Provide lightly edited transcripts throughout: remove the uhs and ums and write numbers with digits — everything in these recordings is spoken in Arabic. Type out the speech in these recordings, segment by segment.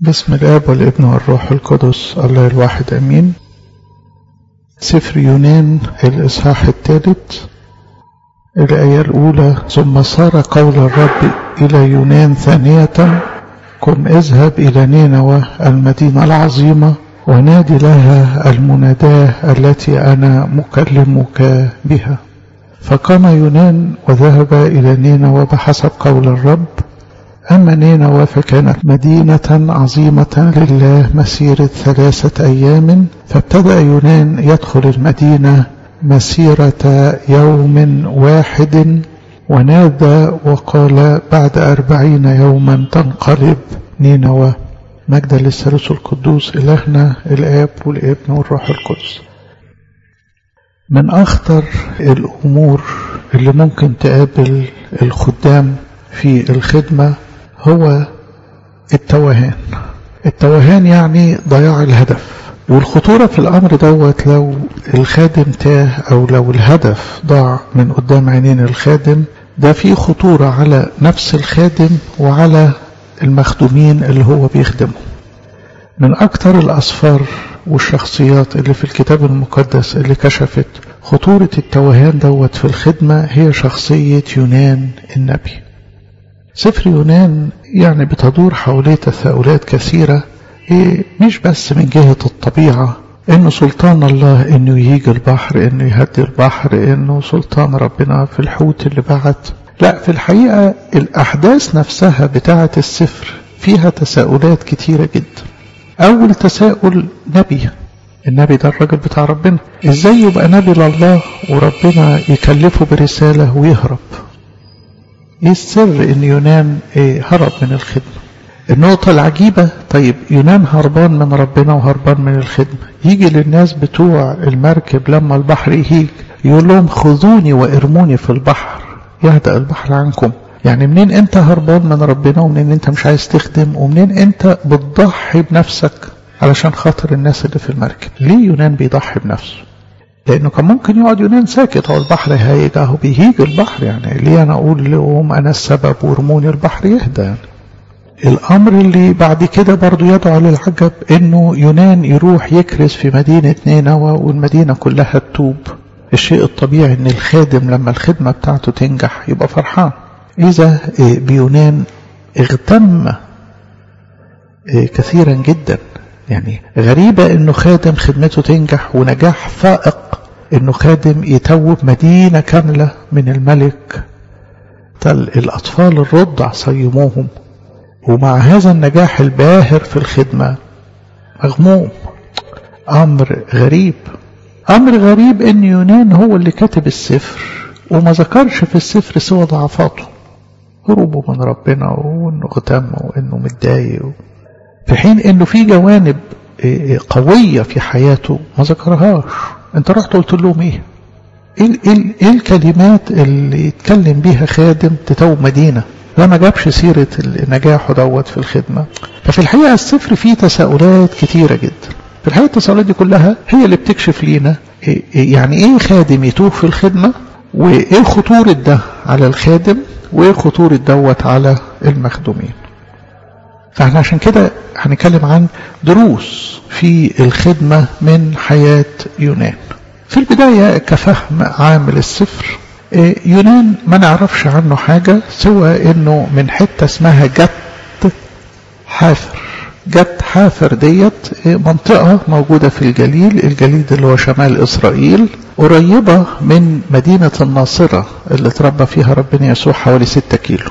بسم الآب والابن والروح القدس الله الواحد أمين. سفر يونان الإصحاح الثالث الآية الأولى: ثم صار قول الرب إلى يونان ثانية: قم اذهب إلى نينوى المدينة العظيمة ونادي لها المناداة التي أنا مكلمك بها. فقام يونان وذهب إلى نينوى بحسب قول الرب. أما نينوى فكانت مدينة عظيمة لله مسيرة 3 أيام، فابتدأ يونان يدخل المدينة مسيرة يوم واحد، ونادى وقال: بعد 40 يوما تنقلب نينوى. مجدا للثالوث القدوس إلهنا الآب والابن والروح القدس. من أخطر الأمور اللي ممكن تقابل الخدام في الخدمة هو التوهان يعني ضياع الهدف. والخطورة في الأمر دوت لو الخادم تاه أو لو الهدف ضاع من قدام عينين الخادم، ده فيه خطورة على نفس الخادم وعلى المخدومين اللي هو بيخدمهم. من أكتر الأسفار والشخصيات اللي في الكتاب المقدس اللي كشفت خطورة التوهان دوت في الخدمة هي شخصية يونان النبي. سفر يونان يعني بتدور حواليه تساؤلات كثيرة، مش بس من جهة الطبيعة، انه سلطان الله انه يهيج البحر، انه يهدي البحر، انه سلطان ربنا في الحوت اللي بعت. لا، في الحقيقة الأحداث نفسها بتاعة السفر فيها تساؤلات كتيرة جدا. أول تساؤل: النبي ده الراجل بتاع ربنا، ازاي يبقى نبي لله وربنا يكلفه برسالة ويهرب؟ ايه السر ان يونان هرب من الخدمة؟ النقطة العجيبة: طيب يونان هربان من ربنا وهربان من الخدمة، يجي للناس بتوع المركب لما البحر يهيج يقول لهم: خذوني وارموني في البحر يهدأ البحر عنكم. يعني منين انت هربان من ربنا، ومنين انت مش عايز تخدم، ومنين انت بتضحي بنفسك علشان خاطر الناس اللي في المركب؟ ليه يونان بيضحي بنفسه؟ لأنه كان ممكن يقعد يونان ساكت، هو البحر هيهيج، اهو بيهيج البحر، يعني ليه أنا أقول لهم أنا السبب وارموني البحر يهدى؟ يعني الأمر اللي بعد كده برضو يدعو للعجب إنه يونان يروح يكرز في مدينة نينوى والمدينة كلها تتوب. الشيء الطبيعي إن الخادم لما الخدمة بتاعته تنجح يبقى فرحان. إذا بيونان اغتم كثيرا جدا. يعني غريبة إنه خادم خدمته تنجح ونجاح فائق إنه خادم يتوب مدينة كاملة من الملك. الأطفال الرضع صيموهم، ومع هذا النجاح الباهر في الخدمة مغموم. أمر غريب إن يونان هو اللي كاتب السفر وما ذكرش في السفر سوى ضعفاته، هروبه من ربنا، وإنه اغتم، وإنه متضايق، في حين إنه في جوانب قوية في حياته ما ذكرهاش. انت رحت قلت لهم ايه الكلمات اللي يتكلم بيها خادم تتوب مدينة؟ لا، ما جابش سيرة نجاحه دوت في الخدمة. ففي الحقيقة السفر فيه تساؤلات كتيرة جدا. في الحقيقة التساؤلات دي كلها هي اللي بتكشف لينا يعني ايه خادم يتوه في الخدمة، وايه خطورة ده على الخادم، وايه خطورة دوت على المخدومين. فاحنا عشان كده هنتكلم عن دروس في الخدمة من حياة يونان. في البداية كفهم عام للسفر، يونان ما نعرفش عنه حاجة سوى انه من حتة اسمها جت حافر ديت منطقة موجودة في الجليل ده اللي هو شمال إسرائيل، قريبة من مدينة الناصرة اللي تربى فيها ربنا يسوع حوالي 6 كيلو.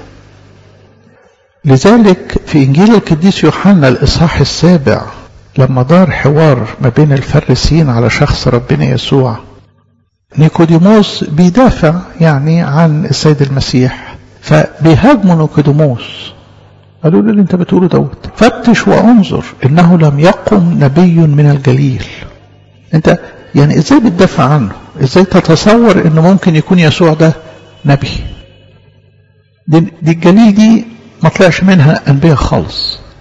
لذلك في إنجيل القديس يوحنا الإصحاح 7 لما دار حوار ما بين الفريسيين على شخص ربنا يسوع، نيكوديموس بيدافع يعني عن السيد المسيح، فبيهاجموا نيكوديموس، قالوا له: اللي انت بتقوله دوت فتش وانظر انه لم يقم نبي من الجليل. انت يعني ازاي بتدافع عنه؟ ازاي تتصور انه ممكن يكون يسوع ده نبي؟ دي الجليل دي ما طلعش منها انبياء خالص.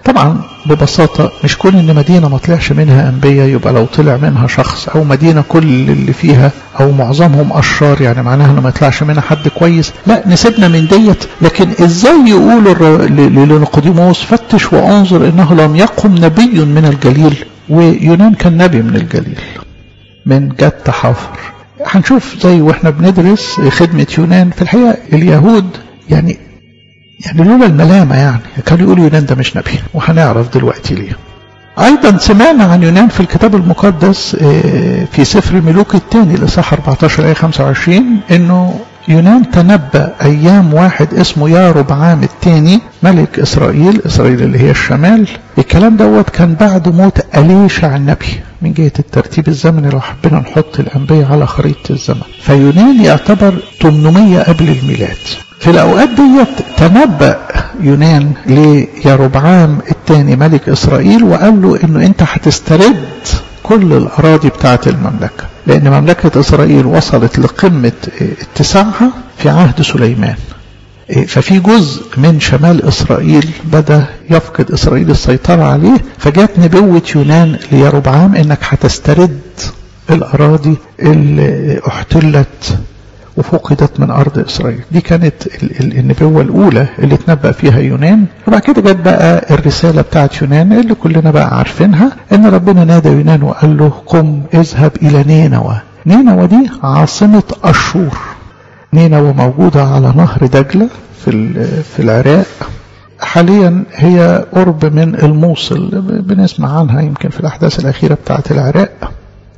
طبعا ببساطة مش كون ان مدينة ما طلعش منها انبياء يبقى لو طلع منها شخص او مدينة كل اللي فيها او معظمهم اشرار يعني معناها انه ما يطلعش منها حد كويس. لا، نسيبنا من ديت. لكن ازاي يقولوا لنيقوديموس فتش وانظر انه لم يقم نبي من الجليل، ويونان كان نبي من الجليل من جد حافر. هنشوف زي واحنا بندرس خدمة يونان في الحقيقة اليهود يعني لولا الملامة يعني كانوا يقولوا يونان ده مش نبي، وهنعرف دلوقتي ليه. أيضا سمعنا عن يونان في الكتاب المقدس في سفر الملوك الثاني الإصحاح 14 آية 25 إنه يونان تنبأ أيام واحد اسمه ياربعام الثاني ملك إسرائيل اللي هي الشمال. الكلام دوت كان بعد موت أليشع النبي من جهة الترتيب الزمني لو حبينا نحط الأنبياء على خريطة الزمن. فيونان يعتبر 800 قبل الميلاد. في الأوقات ديت تنبأ يونان لياربعام الثاني ملك إسرائيل وقال له إنه أنت هتسترد كل الأراضي بتاعة المملكة، لأن مملكة إسرائيل وصلت لقمة اتساعها في عهد سليمان. ففي جزء من شمال إسرائيل بدأ يفقد إسرائيل السيطرة عليه، فجاءت نبوة يونان لياربعام إنك هتسترد الأراضي اللي احتلت وفقدت من أرض إسرائيل. دي كانت النبوة الأولى اللي تنبأ فيها يونان. وبعد كده جت بقى الرسالة بتاعت يونان اللي كلنا بقى عارفينها، إن ربنا نادى يونان وقال له قم اذهب إلى نينوى. نينوى دي عاصمة أشور. نينوى موجودة على نهر دجلة في العراق. حاليا هي قرب من الموصل، بنسمع عنها يمكن في الأحداث الأخيرة بتاعت العراق،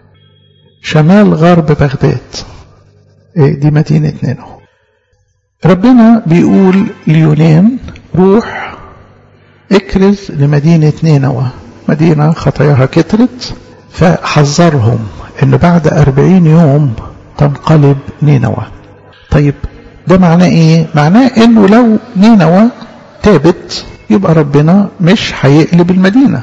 شمال غرب بغداد. دي مدينة نينوى. ربنا بيقول ليونان روح اكرز لمدينة نينوى، مدينة خطاياها كترت، فحذرهم ان بعد 40 يوم تنقلب نينوى. طيب ده معناه ايه؟ معناه انه لو نينوى تابت يبقى ربنا مش هيقلب المدينة،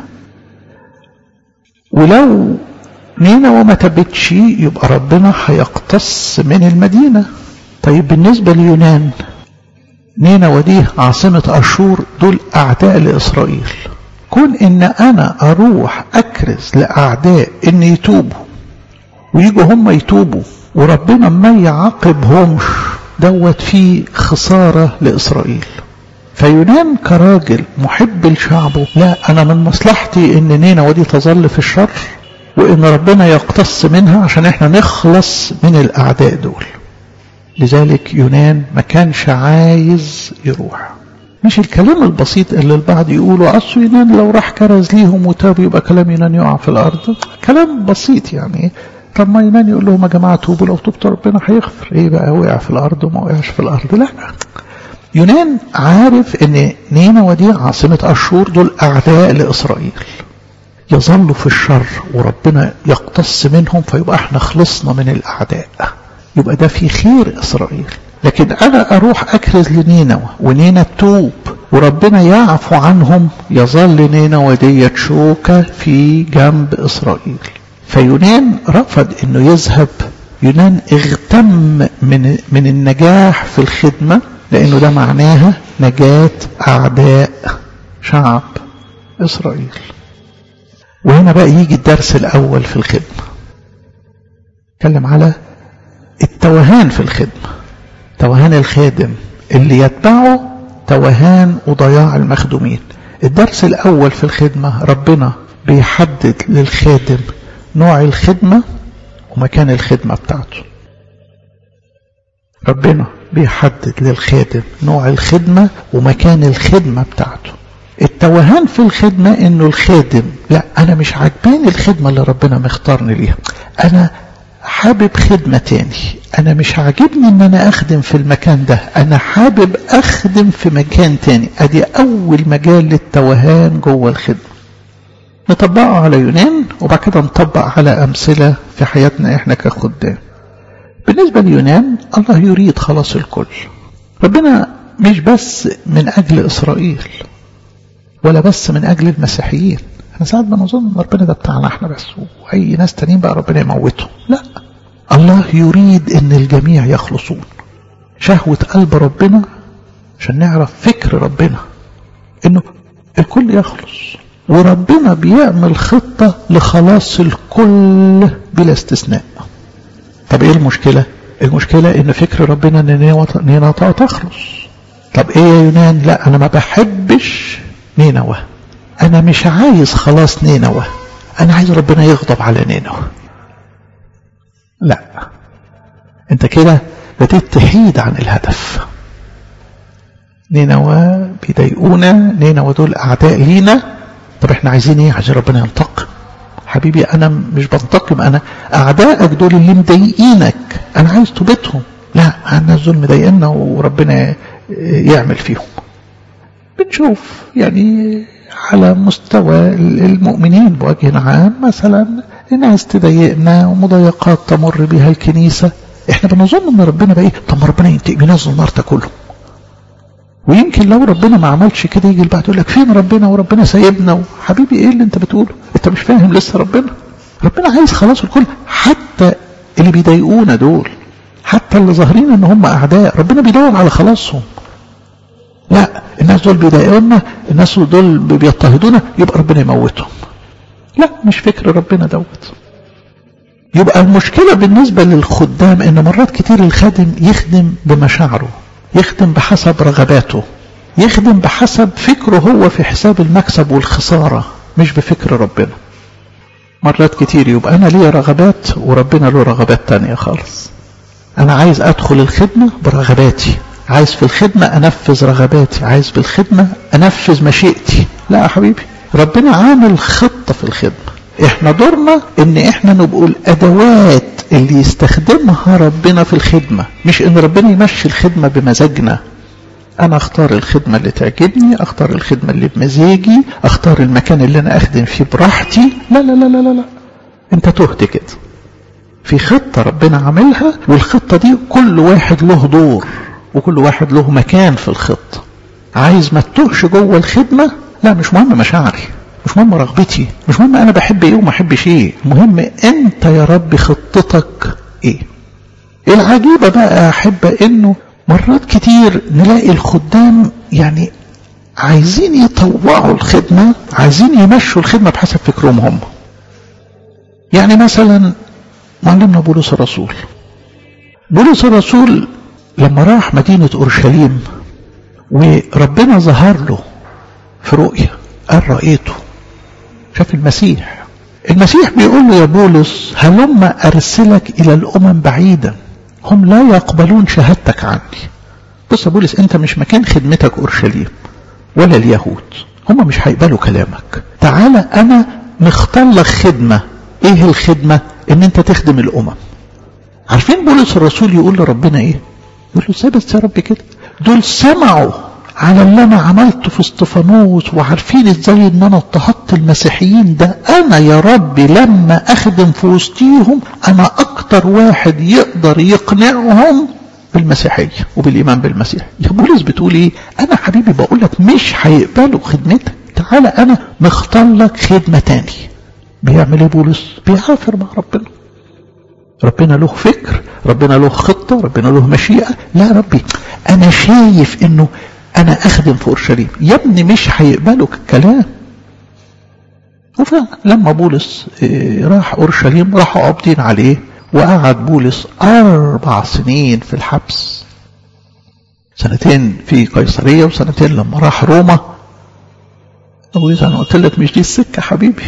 ولو نينوى ما تابتش يبقى ربنا هيقتص من المدينة. طيب بالنسبة ليونان، نينوى دي عاصمة أشور، دول أعداء لإسرائيل. كون إن أنا أروح أكرز لأعداء إن يتوبوا ويجوا هم يتوبوا وربنا ما يعاقبهمش، دوت فيه خسارة لإسرائيل. فيونان كراجل محب لشعبه، لا، أنا من مصلحتي إن نينوى دي تظل في الشر وإن ربنا يقتص منها عشان إحنا نخلص من الأعداء دول. لذلك يونان ما كانش عايز يروح. مش الكلام البسيط اللي البعض يقولوا أصل يونان لو راح كرز ليهم وتاب يبقى كلام يونان يقع في الأرض. كلام بسيط يعني. طب ما يونان يقول لهم يا جماعة توبوا، لو توبتوا ربنا هيغفر. إيه بقى وقع في الأرض وما وقعش في الأرض؟ لا، يونان عارف إن نينوى دي عاصمة أشور، دول أعداء لإسرائيل، يظلوا في الشر وربنا يقتص منهم، فيبقى احنا خلصنا من الأعداء، يبقى ده في خير إسرائيل. لكن أنا أروح أكرز لنينوى ونينوى توب وربنا يعفو عنهم، يظل نينوى ديت شوكة في جنب إسرائيل. فيونان رفض إنه يذهب. يونان اغتم من النجاح في الخدمة، لأنه ده معناها نجاة أعداء شعب إسرائيل. وهنا بقى يجي الدرس الأول في الخدمة. اتكلم على التوهان في الخدمة، توهان الخادم اللي يتبعه توهان وضياع المخدومين. الدرس الأول في الخدمة، ربنا بيحدد للخادم نوع الخدمة ومكان الخدمة بتاعته. ربنا بيحدد للخادم نوع الخدمة ومكان الخدمة بتاعته. التوهان في الخدمة انه الخادم، لا انا مش عاجباني الخدمة اللي ربنا مختارني ليها، انا حابب خدمة تاني، انا مش عاجبني ان انا اخدم في المكان ده، انا حابب اخدم في مكان تاني. ادي اول مجال للتوهان جوه الخدمة. نطبقه على يونان وبعد كده نطبق على امثلة في حياتنا احنا كخدام. بالنسبة ليونان، الله يريد خلاص الكل. ربنا مش بس من اجل اسرائيل ولا بس من أجل المسيحيين. احنا ساعات بنظن ربنا ده بتاعنا احنا بس، وأي ناس تانيين بقى ربنا يموتهم. لا، الله يريد ان الجميع يخلصون. شهوة قلب ربنا عشان نعرف فكر ربنا انه الكل يخلص، وربنا بيعمل خطة لخلاص الكل بلا استثناء. طب ايه المشكلة؟ المشكلة ان فكر ربنا ان نينوى تخلص. طب ايه يا يونان؟ لا انا ما بحبش نينوى، انا مش عايز خلاص نينوى، انا عايز ربنا يغضب على نينوى. لا، انت كده بديت تحيد عن الهدف. نينوى بيضايقونا، نينوى دول اعداء لينا، طب احنا عايزين ايه؟ عايزين ربنا ينتقم. حبيبي انا مش بنتقم، انا اعدائك دول اللي مضايقينك انا عايز توبتهم. لا، الناس دول مضايقنا وربنا يعمل فيهم. بنشوف يعني على مستوى المؤمنين بوجه عام مثلا ناس تضايقنا ومضايقات تمر بها الكنيسة، احنا بنظن ان ربنا بقى ايه؟ طب ما ربنا ينتقم ينزل النار تاكلهم. ويمكن لو ربنا ما عملش كده يجي البعض يقول لك فين ربنا وربنا سايبنا. حبيبي ايه اللي انت بتقوله؟ انت مش فاهم لسه. ربنا عايز خلاص الكل، حتى اللي بيضايقونا دول، حتى اللي ظاهرين ان هم اعداء، ربنا بيدور على خلاصهم. لا، الناس دول بيضايقونا، الناس دول بيضطهدونا، يبقى ربنا يموتهم. لا، مش فكر ربنا دوت. يبقى المشكلة بالنسبة للخدام ان مرات كتير الخادم يخدم بمشاعره، يخدم بحسب رغباته، يخدم بحسب فكره هو في حساب المكسب والخسارة، مش بفكر ربنا. مرات كتير يبقى أنا ليه رغبات وربنا له رغبات تانية خالص. أنا عايز أدخل الخدمة برغباتي، عايز في الخدمة أنفذ رغباتي، عايز في الخدمة أنفذ مشيئتي. لا يا حبيبي، ربنا عامل خطة في الخدمة، احنا دورنا ان احنا نبقوا الادوات اللي يستخدمها ربنا في الخدمة، مش ان ربنا يمشي الخدمة بمزاجنا. انا اختار الخدمة اللي تعجبني، اختار الخدمة اللي بمزاجي، اختار المكان اللي انا اخدم فيه براحتي. لا لا لا لا لا، انت تهت كده. في خطة ربنا عاملها، والخطة دي كل واحد له دور وكل واحد له مكان في الخطة. عايز ما تتوهش جوه الخدمة، لا مش مهم مشاعري، مش مهم رغبتي، مش مهم انا بحب ايه وما احبش ايه، المهم انت يا رب خطتك ايه. العجيبة بقى احب انه مرات كتير نلاقي الخدام يعني عايزين يطوعوا الخدمة، عايزين يمشوا الخدمة بحسب فكرهم هم. يعني مثلا معلمنا بولس الرسول، بولس الرسول لما راح مدينة أورشليم وربنا ظهر له في رؤية، قال رأيته، شاف المسيح. المسيح بيقول له يا بولس هلما أرسلك إلى الأمم بعيدا، هم لا يقبلون شهادتك عني. بص يا بولس، انت مش مكان خدمتك أورشليم ولا اليهود، هم مش هيقبلوا كلامك. تعالى أنا مختار لك خدمة. ايه الخدمة؟ ان انت تخدم الأمم. عارفين بولس الرسول يقول لربنا ايه؟ يقول له ازاي بس يا رب كده؟ دول سمعوا على اللي انا عملته في اسطفانوس وعارفين ازاي ان انا اضطهدت المسيحيين. ده انا يا رب لما اخدم في وسطيهم انا اكتر واحد يقدر يقنعهم بالمسيحية وبالايمان بالمسيح. يا بولس بتقول ايه؟ انا حبيبي بقول لك مش هيقبلوا خدمتك، تعالى انا مختار لك خدمة تاني. بيعمل ايه بولس؟ بيعافر مع ربنا. ربنا له فكر، ربنا له خطة، ربنا له مشيئة. لا ربي انا شايف انه انا اخدم في اورشليم. يا ابني مش هيقبلوا الكلام. وفعلا لما بولس راح اورشليم راحوا قابضين عليه، وقعد بولس 4 سنين في الحبس، 2 في قيصرية و2 لما راح روما. أبويا أنا قلت لك مش دي السكة حبيبي.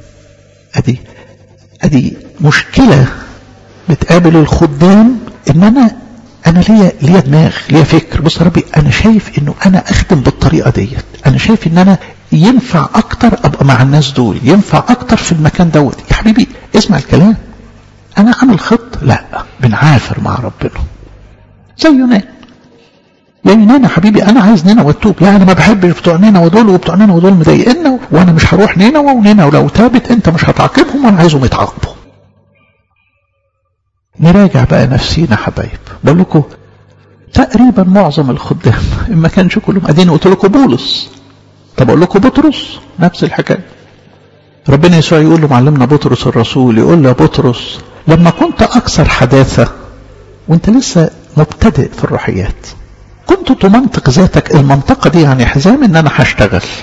أدي مشكلة بتقابل الخدام، إن أنا ليا دماغ، ليا فكر. بص يا ربي أنا شايف إنه أنا أخدم بالطريقة ديت، أنا شايف إن أنا ينفع أكتر أبقى مع الناس دول، ينفع أكتر في المكان دوت. يا حبيبي اسمع الكلام، أنا عامل خط. لا، بنعافر مع ربنا زي يونان. يا يونان يا حبيبي أنا عايز نينوى وتوب. لا أنا ما بحبش بتوع نينوى ودول، وبتوع نينوى ودول مضايقنا، وأنا مش هروح نينوى، ونينوى ولو تابت أنت مش هتعاقبهم، وأنا عايزهم يتعاقبوا. نراجع بقى نفسينا حبايب. بقول لكم تقريبا معظم الخدام إما كانش كلهم. أديني قلت لكم بولس، طب أقول لكم بطرس نفس الحكاية. ربنا يسوع يقول له معلمنا بطرس الرسول، يقول له يا بطرس لما كنت أكثر حداثة وانت لسه مبتدئ في الروحيات، كنت تمنطق ذاتك. المنطقة دي يعني حزام ان انا هشتغل،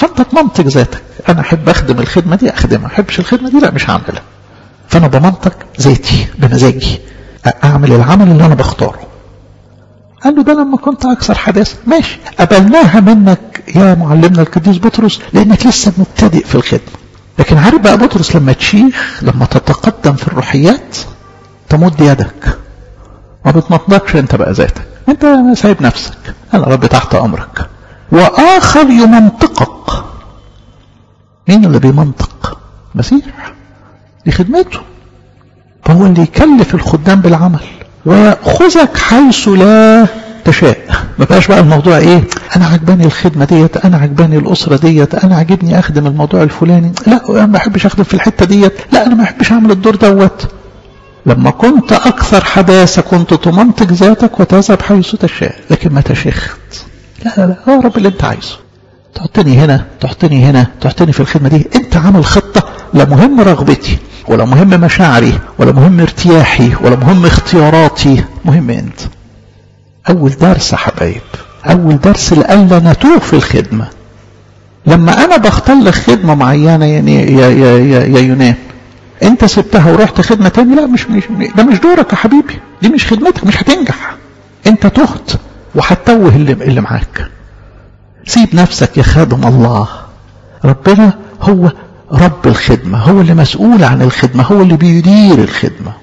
فانت تمنطق ذاتك، انا احب اخدم الخدمه دي اخدمها، ما احبش الخدمه دي لا مش هعملها. فانا بمنطق ذاتي بمزاجي اعمل العمل اللي انا بختاره. قال له ده لما كنت اكثر حداثه، ماشي قبلناها منك يا معلمنا القديس بطرس لانك لسه مبتدئ في الخدمه. لكن عارف بقى بطرس لما تشيخ، لما تتقدم في الروحيات تمد يدك، ما بتمنطقش انت بقى ذاتك، انت سايب نفسك، انا رب تحت امرك. واخر يمنطقك. مين اللي بيمنطق؟ مسيح، دي خدمته، فهو اللي يكلف الخدام بالعمل. وخذك حيث لا تشاء. ما بقاش بقى الموضوع ايه، انا عجباني الخدمه ديت، انا عجباني الاسره ديت، انا عجبني اخدم الموضوع الفلاني، لا انا ما بحبش اخدم في الحته ديت، لا انا ما بحبش اعمل الدور دوت. لما كنت اكثر حداثه كنت تمنطق ذاتك وتذهب حيث تشاء، لكن ما تشخت. لا هو رب اللي انت عايزه، تحطني هنا تحطني هنا تحطني في الخدمه دي، انت عامل خطه، لا مهم رغبتي ولا مهم مشاعري ولا مهم ارتياحي ولا مهم اختياراتي، مهم انت. اول درس يا حبايب، اول درس لألا نتوه في الخدمه. لما انا بختار لك خدمه معينه يعني يا يونان، انت سبتها ورحت خدمه تاني، لا مش ده مش دورك يا حبيبي، دي مش خدمتك، مش هتنجح، انت تهت وهتتوه اللي معاك. سيب نفسك يا خادم الله، ربنا هو رب الخدمة، هو اللي مسؤول عن الخدمة، هو اللي بيدير الخدمة.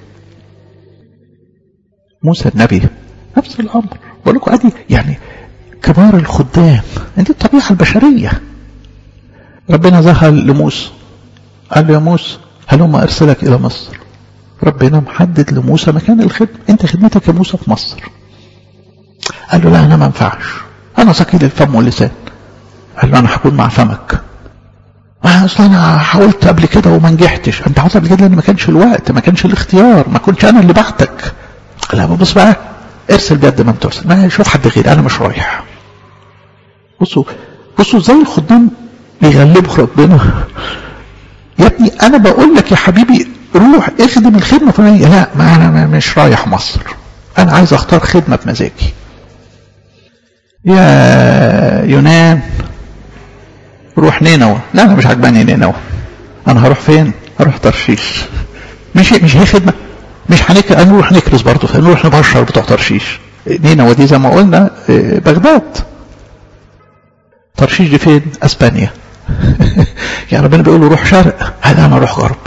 موسى النبي نفس الأمر، بقول لكم ادي يعني كبار الخدام، دي الطبيعة البشرية. ربنا ظهر لموسى قال له يا موسى هلما ارسلك الى مصر. ربنا محدد لموسى مكان الخدمة، انت خدمتك يا موسى في مصر. قال له لا انا ما ينفعش، انا ثقيل الفم واللسان. قال له انا هكون مع فمك. اصلا انا حاولت قبل كده وما نجحتش. انت حاولت قبل كده لان ما كانش الوقت، ما كانش الاختيار، ما كنتش انا اللي بعتك. لا بص بقى، ارسل بيد ما ترسل، ما شوف حد غيري، انا مش رايح. بصوا ازاي الخدام بيغلبوا ربنا. يا ابني انا بقول لك يا حبيبي روح اخدم الخدمه فلانيه، لا ما انا مش رايح مصر، انا عايز اختار خدمه بمزاجي. يا يونان روح نينوى. لا انا مش عجباني نينوى، انا هروح فين؟ هروح ترشيش. مش هي خدمه، مش هنروح نكرس برضه، هنروح نبشر بتوع ترشيش. نينوى دي زي ما قلنا بغداد، ترشيش دي فين؟ اسبانيا. يعني ربنا بيقول له روح شرق، هذا انا اروح غرب.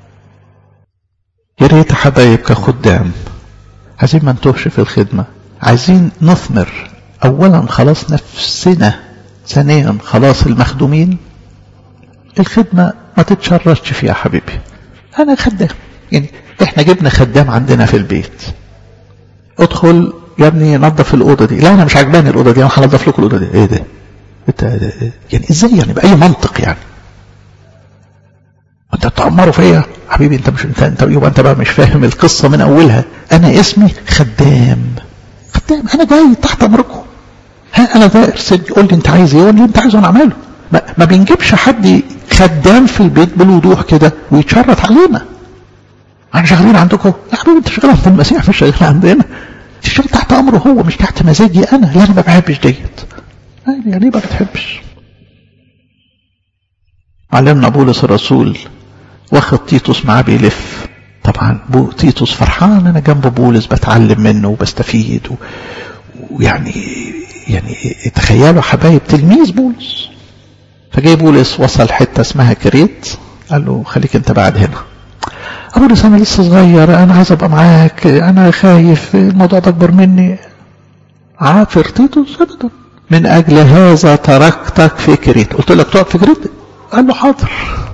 يا ريت حبايب كخدام عايزين ما نتوهش في الخدمه، عايزين نثمر اولا خلاص نفسنا، ثانيا خلاص المخدومين. الخدمه ما تتشرشش فيها يا حبيبي. انا خدام، يعني احنا جبنا خدام عندنا في البيت، ادخل يا ابني نظف الاوضه دي. لا انا مش عجباني الاوضه دي، انا هنظف لكم الاوضه دي. ايه ده؟ يعني ازاي؟ يعني باي منطق؟ يعني انت بتأمروا فيا حبيبي؟ انت مش انت يبقى انت بقى مش فاهم القصه من اولها. انا اسمي خدام، انا جاي تحت امركم. ها انا ده ارسل، قول لي انت عايز ايه واللي انت عايزه انا اعمله. ما بنجيبش حد خدام في البيت بالوضوح كده ويتشرط علينا. احنا شغالين عندكم؟ يا حبيبي انت شغال عند المسيح مش شغال عندنا. تشتغل تحت امره هو مش تحت مزاجي انا. لا انا ما بحبش ديت. يعني ليه ما بتحبش؟ علمنا بولس الرسول واخد تيتوس معاه بيلف. طبعا تيتوس فرحان انا جنب بولس بتعلم منه وبستفيد ويعني تخيلوا حبايب تلميذ بولس. فجاي بولس وصل حته اسمها كريت، قال له خليك انت بعد هنا. بولس انا لسه صغير، انا عايز ابقى معاك، انا خايف الموضوع ده اكبر مني. عافر تيتوس ابدا. من اجل هذا تركتك في كريت. قلت لك تقعد في كريت؟ قال له حاضر.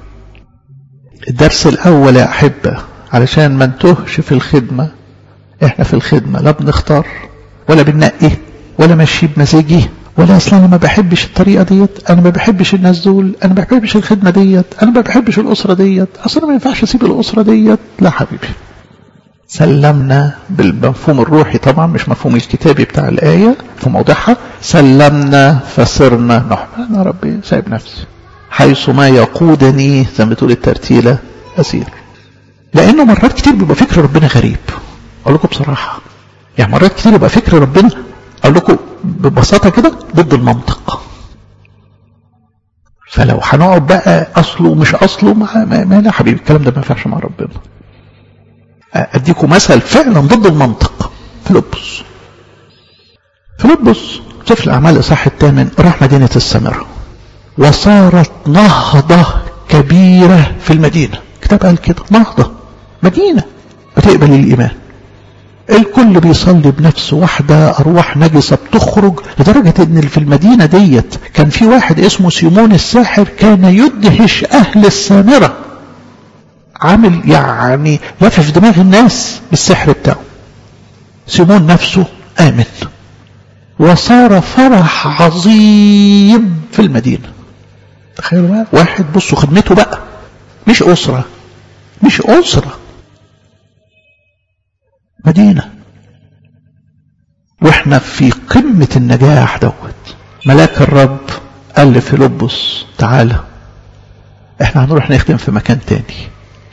الدرس الاول يا احبه علشان ما نتوهش في الخدمه، احنا في الخدمه لا بنختار ولا بننقي ولا ماشي بمزاجي ولا اصلا انا ما بحبش الطريقه ديت، انا ما بحبش الناس دول، انا ما بحبش الخدمه ديت، انا ما بحبش الاسره ديت، اصلا ما ينفعش اسيب الاسره ديت. لا حبيبي، سلمنا بالمفهوم الروحي طبعا مش مفهوم الكتابي بتاع الايه في موضعها. سلمنا فصرنا نحن. انا ربي سايب نفسي حيث ما يقودني زي ما بتقول الترتيله اسير. لانه مرات كتير بيبقى فكر ربنا غريب، اقول لكم بصراحه. يعني مرات كتير يبقى فكر ربنا اقول لكم ببساطه كده ضد المنطق. فلو هنقعد بقى اصله ومش اصله ما لا حبيبي، الكلام ده ما ينفعش مع ربنا. اديكم مثل فعلا ضد المنطق. فيلبس سفر الأعمال الإصحاح 8 راح مدينة السامرة، وصارت نهضة كبيرة في المدينة. كتاب قال كده، نهضة، مدينة بتقبل الإيمان، الكل بيصلي بنفس واحدة، أرواح نجسة بتخرج، لدرجة إن في المدينة ديت كان في واحد اسمه سيمون الساحر كان يدهش أهل السامرة، عامل يعني لفف دماغ الناس بالسحر بتاعه. سيمون نفسه آمن، وصار فرح عظيم في المدينة. تخيلوا بقى واحد، بصوا خدمته بقى مش أسرة، مدينة، واحنا في قمة النجاح دوت. ملاك الرب قال لفيلبس تعالى احنا هنروح نخدم في مكان تاني.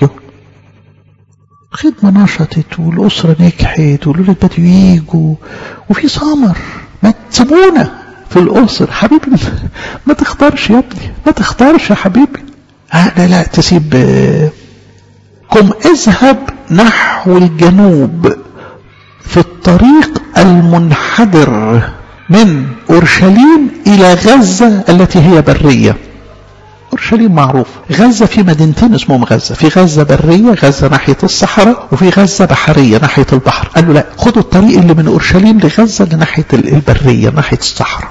الخدمة نشطت والأسرة نجحت والولاد بدوا ييجوا وفي ثمر. ما تسيبونا في الأسر حبيبي، ما تختارش يا ابني، ما تختارش يا حبيبي. لا تسيب. قم اذهب نحو الجنوب في الطريق المنحدر من أورشليم إلى غزة التي هي برية. أورشليم معروف، غزة في مدينتين اسمهم غزة، في غزة برية، غزة ناحية الصحراء، وفي غزة بحرية ناحية البحر. قال له لا، خدوا الطريق اللي من أورشليم لغزة لناحية البرية ناحية الصحراء.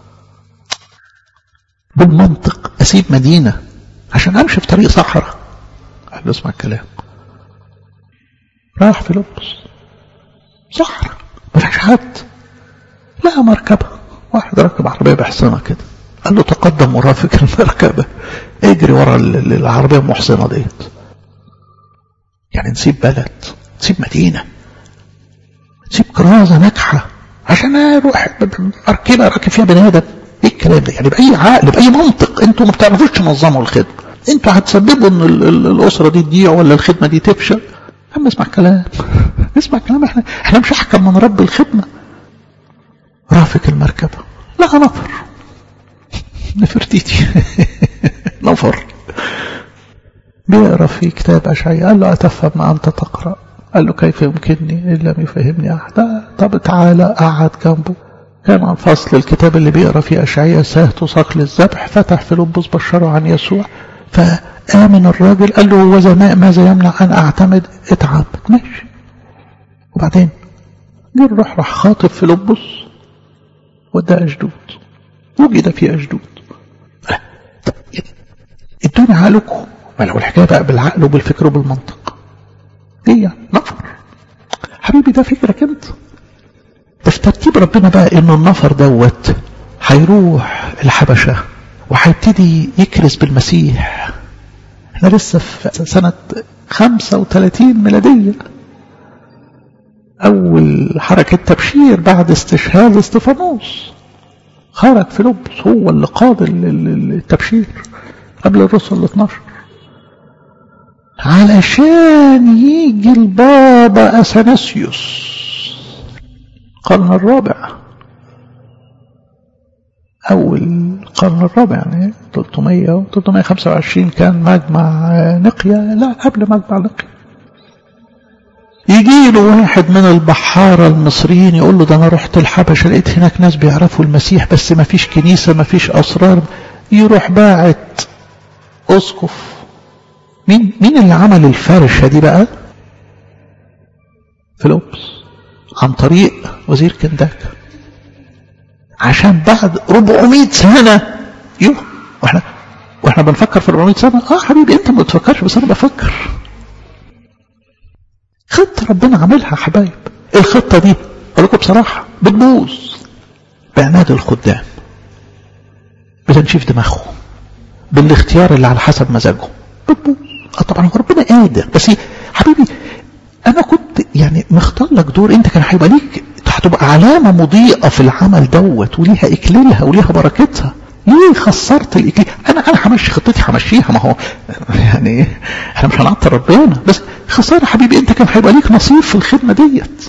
بالمنطق أسيب مدينة عشان أمشي في طريق صحراء؟ قال له اسمع الكلام. راح فيلبس صحراء ما فيش حد، لا مركبة، واحد راكب عربية بحصنة كده، قال له تقدم ورافق المركبة، اجري ورا العربية المحصنة ديت. يعني نسيب بلد، نسيب مدينة، نسيب كرازة ناجحة عشان اروح مركبة راكب فيها بني ادم؟ ايه الكلام ده؟ يعني بأي عقل بأي منطق انتوا ما بتعرفوش تنظموا الخدمة، انتوا هتسببوا ان الأسرة دي تضيع ولا الخدمة دي تفشل. اما اسمع كلام، اسمع كلام. احنا مش هحكم من رب الخدمة. رافق المركبة لا نفر، نفرتيتي نفر بيقرأ في كتاب أشعياء. قال له أتفهم ما أنت تقرأ؟ قال له كيف يمكنني إن لم يفهمني أحد؟ طب تعالى قعد جنبه، كان عن فصل الكتاب اللي بيقرأ فيه أشعياء ساهت صقل الذبح. فتح فيلبس بشره عن يسوع فآمن الراجل. قال له وزماء ماذا يمنع أن أعتمد؟ اتعمد ماشي. وبعدين جه الروح راح خاطب فيلبس وده أشدود، وجد في أشدود. طب ادوني عقلكم، ما لو الحكاية بقى بالعقل وبالفكر وبالمنطق ايه يعني؟ نفر حبيبي، ده فكرك انت. ده في ترتيب ربنا بقى انه النفر دوت هيروح الحبشة وهيبتدي يكرز بالمسيح. احنا لسه في سنة 35 ميلادية، اول حركة تبشير بعد استشهاد استفانوس. خرج فيلبس هو اللي قاد التبشير قبل الرسل 12 علشان يجي البابا أثناسيوس القرن الرابع، أول القرن الرابع يعني 325 كان مجمع نقيا، لا قبل مجمع نقيا. يجي له واحد من البحارة المصريين يقول له ده أنا رحت الحبشة لقيت هناك ناس بيعرفوا المسيح بس ما فيش كنيسة ما فيش أسرار. يروح باعت أسقف. مين اللي عمل الفرشة دي بقى؟ فيلبس عن طريق وزير كنداك، عشان بعد 400 سنة واحنا بنفكر في 400 سنة. حبيبي انت ما بتفكرش بس انا بفكر. خطة ربنا عاملها حبايب. الخطة دي اقول لكم بصراحة بتبوظ بعناد الخدام، بتنشيف دماغهم، بالاختيار اللي على حسب مزاجهم، بتبوظ. طبعا ربنا قادر، بس حبيبي انا كنت يعني مختار لك دور، انت كان هيبقى ليك، هتبقى علامة مضيئة في العمل دوت وليها اكليلها وليها بركتها. ليه خسرت الاكليل؟ انا همشي خطتي، همشيها، ما هو يعني احنا مش هنعطل ربنا، بس خسارة حبيبي انت كان هيبقى ليك نصيب في الخدمة ديت.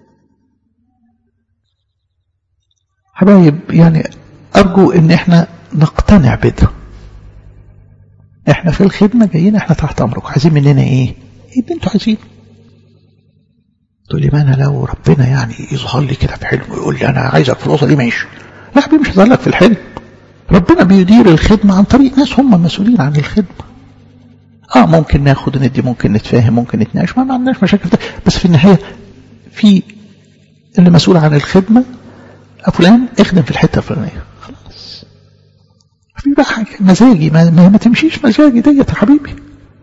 حبايب يعني ارجو ان احنا نقتنع بده. احنا في الخدمة جايين احنا تحت امركم، عايزين مننا ايه اللي انتوا عايزينه. تقول لي ما انا لو ربنا يعني يظهر لي كده في حلم ويقول لي انا عايزك في الوصل دي ماشي. لا حبيبي مش هظهر لك في الحلم. ربنا بيدير الخدمة عن طريق ناس هم مسؤولين عن الخدمة. ممكن ناخد ندي، ممكن نتفاهم، ممكن نتناقش، ما عندناش مشاكل ده. بس في النهاية في اللي مسؤول عن الخدمة، فلان اخدم في الحتة الفلانية، خلاص. في بقى حاجة مزاجي ما تمشيش مزاجي ديت يا حبيبي.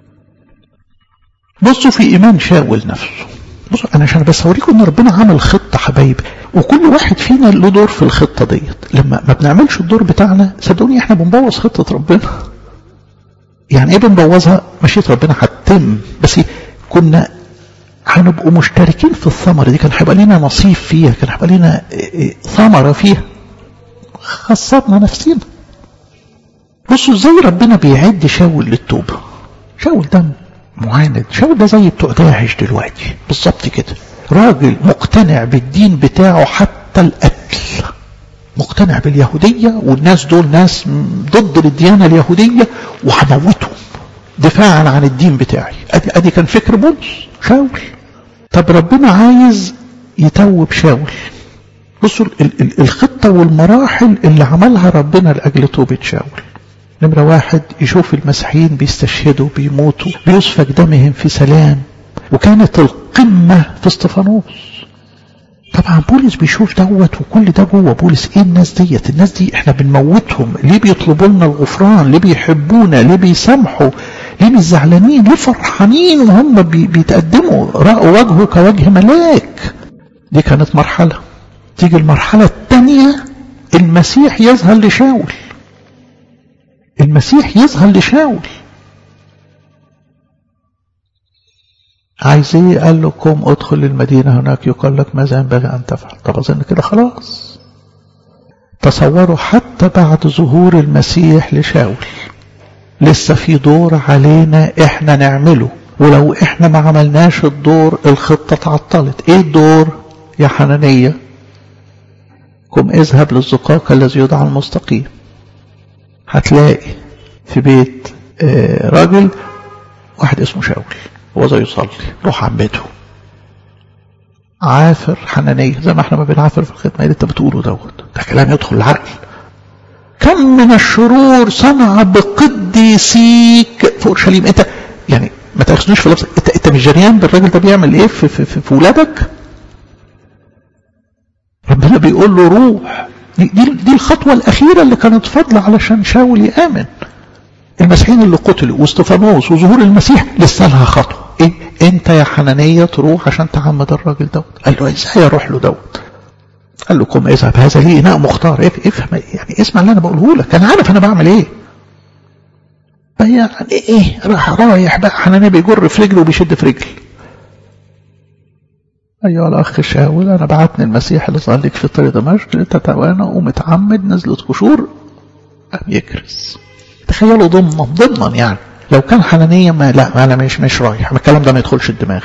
بصوا في إيمان شاول نفسه. بصوا أنا عشان بس أوريكم إن ربنا عمل خطة حبايبي، وكل واحد فينا له دور في الخطة ديت. لما ما بنعملش الدور بتاعنا صدقوني إحنا بنبوظ خطة ربنا. يعني إيه بنبوظها؟ مشيئة ربنا هتتم، بس كنا هنبقوا مشتركين في الثمرة دي، كان هيبقى لنا نصيب فيها، كان هيبقى لنا ثمرة فيها، خصتنا نفسنا. بصوا ازاي ربنا بيعد شاول للتوبة. شاول ده معاند، شاول ده زي بتوع داعش دلوقتي بالظبط كده، راجل مقتنع بالدين بتاعه حتى القتل، مقتنع باليهودية، والناس دول ناس ضد الديانة اليهودية وهموتهم دفاعا عن الدين بتاعي. ادي كان فكر بولس شاول. طب ربنا عايز يتوب شاول. بصوا الخطة والمراحل اللي عملها ربنا لأجل توبة شاول. نمرة 1 يشوف المسيحيين بيستشهدوا بيموتوا بيسفك دمهم في سلام، وكانت القمة في استفانوس. طبعا بولس بيشوف دوت، وكل ده جوه بولس. ايه الناس ديت؟ الناس دي احنا بنموتهم ليه؟ بيطلبوا لنا الغفران ليه؟ بيحبونا ليه؟ بيسامحوا ليه؟ مش زعلانين ليه؟ فرحانين وهم بيتقدموا، رأوا وجهه كوجه ملاك. دي كانت مرحلة. تيجي المرحلة الثانية، المسيح يظهر لشاول. المسيح يظهر لشاول. عايز ايه؟ قال لكم ادخل المدينة هناك يقال لك ماذا ينبغي ان تفعل. طب اظن كده خلاص. تصوروا حتى بعد ظهور المسيح لشاول لسه في دور علينا احنا نعمله، ولو احنا ما عملناش الدور الخطة تعطلت. ايه الدور يا حنانية؟ قم اذهب للزقاق الذي يدعى المستقيم. هتلاقي في بيت راجل واحد اسمه شاول هو زي يصلي، روح عمته عافر حنانية زي ما احنا ما بنعافر في الخدمة. اللي انت بتقوله دوت ده كلام يدخل العقل. كم من الشرور صنع بقديسيك في اورشليم. انت يعني ما تاخذنيش في لفظك، انت مش جريان بالراجل ده بيعمل ايه في ولادك؟ ربنا بيقول له روح. دي الخطوة الأخيرة اللي كانت فضل علشان شاول يآمن. المسيحيين اللي قتلوا واستفانوس وظهور المسيح لسه لها خطوة. ايه؟ انت يا حنانية تروح عشان تعمد الراجل دوت. قال له ازاي اروح له دوت؟ قال له قم اذهب، هذا لي اناء مختار. افهم يعني، اسمع اللي انا بقوله لك، انا عارف انا بعمل ايه. يعني ايه؟ رايح بقى حنانية بيجر في رجله وبيشد في رجل. ايها الاخ شاول، انا بعتني المسيح اللي ظهر لك في طريق دمشق، انت توانى ومتعمد نزلت قشور قام يكرس. تخيلوا ضمنا يعني لو كان حنانية ما انا مش رايح، الكلام ده ما يدخلش الدماغ.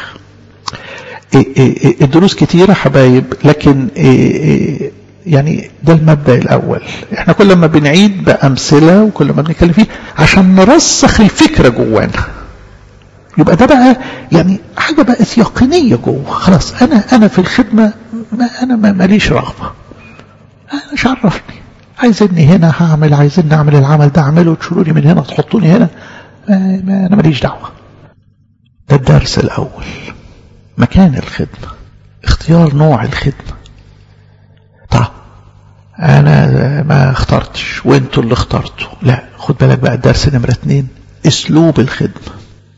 الدروس كتيرة حبايب، لكن يعني ده المبدأ الأول. احنا كل ما بنعيد بأمثلة وكل ما بنتكلم فيه عشان نرسخ الفكرة جوانا، يبقى ده بقى يعني حاجة بقت يقينية جوه. خلاص أنا في الخدمة أنا ماليش رغبة، أنا مش عرفني، عايزيني هنا هعمل، عايزيني أعمل العمل ده أعمله، تشيلوني من هنا تحطوني هنا، أنا ماليش دعوة. ده الدرس الأول. مكان الخدمة، اختيار نوع الخدمة. طب أنا ما اخترتش وانتوا اللي اخترتوا، لا خد بالك بقى الدرس نمرة 2، أسلوب الخدمة.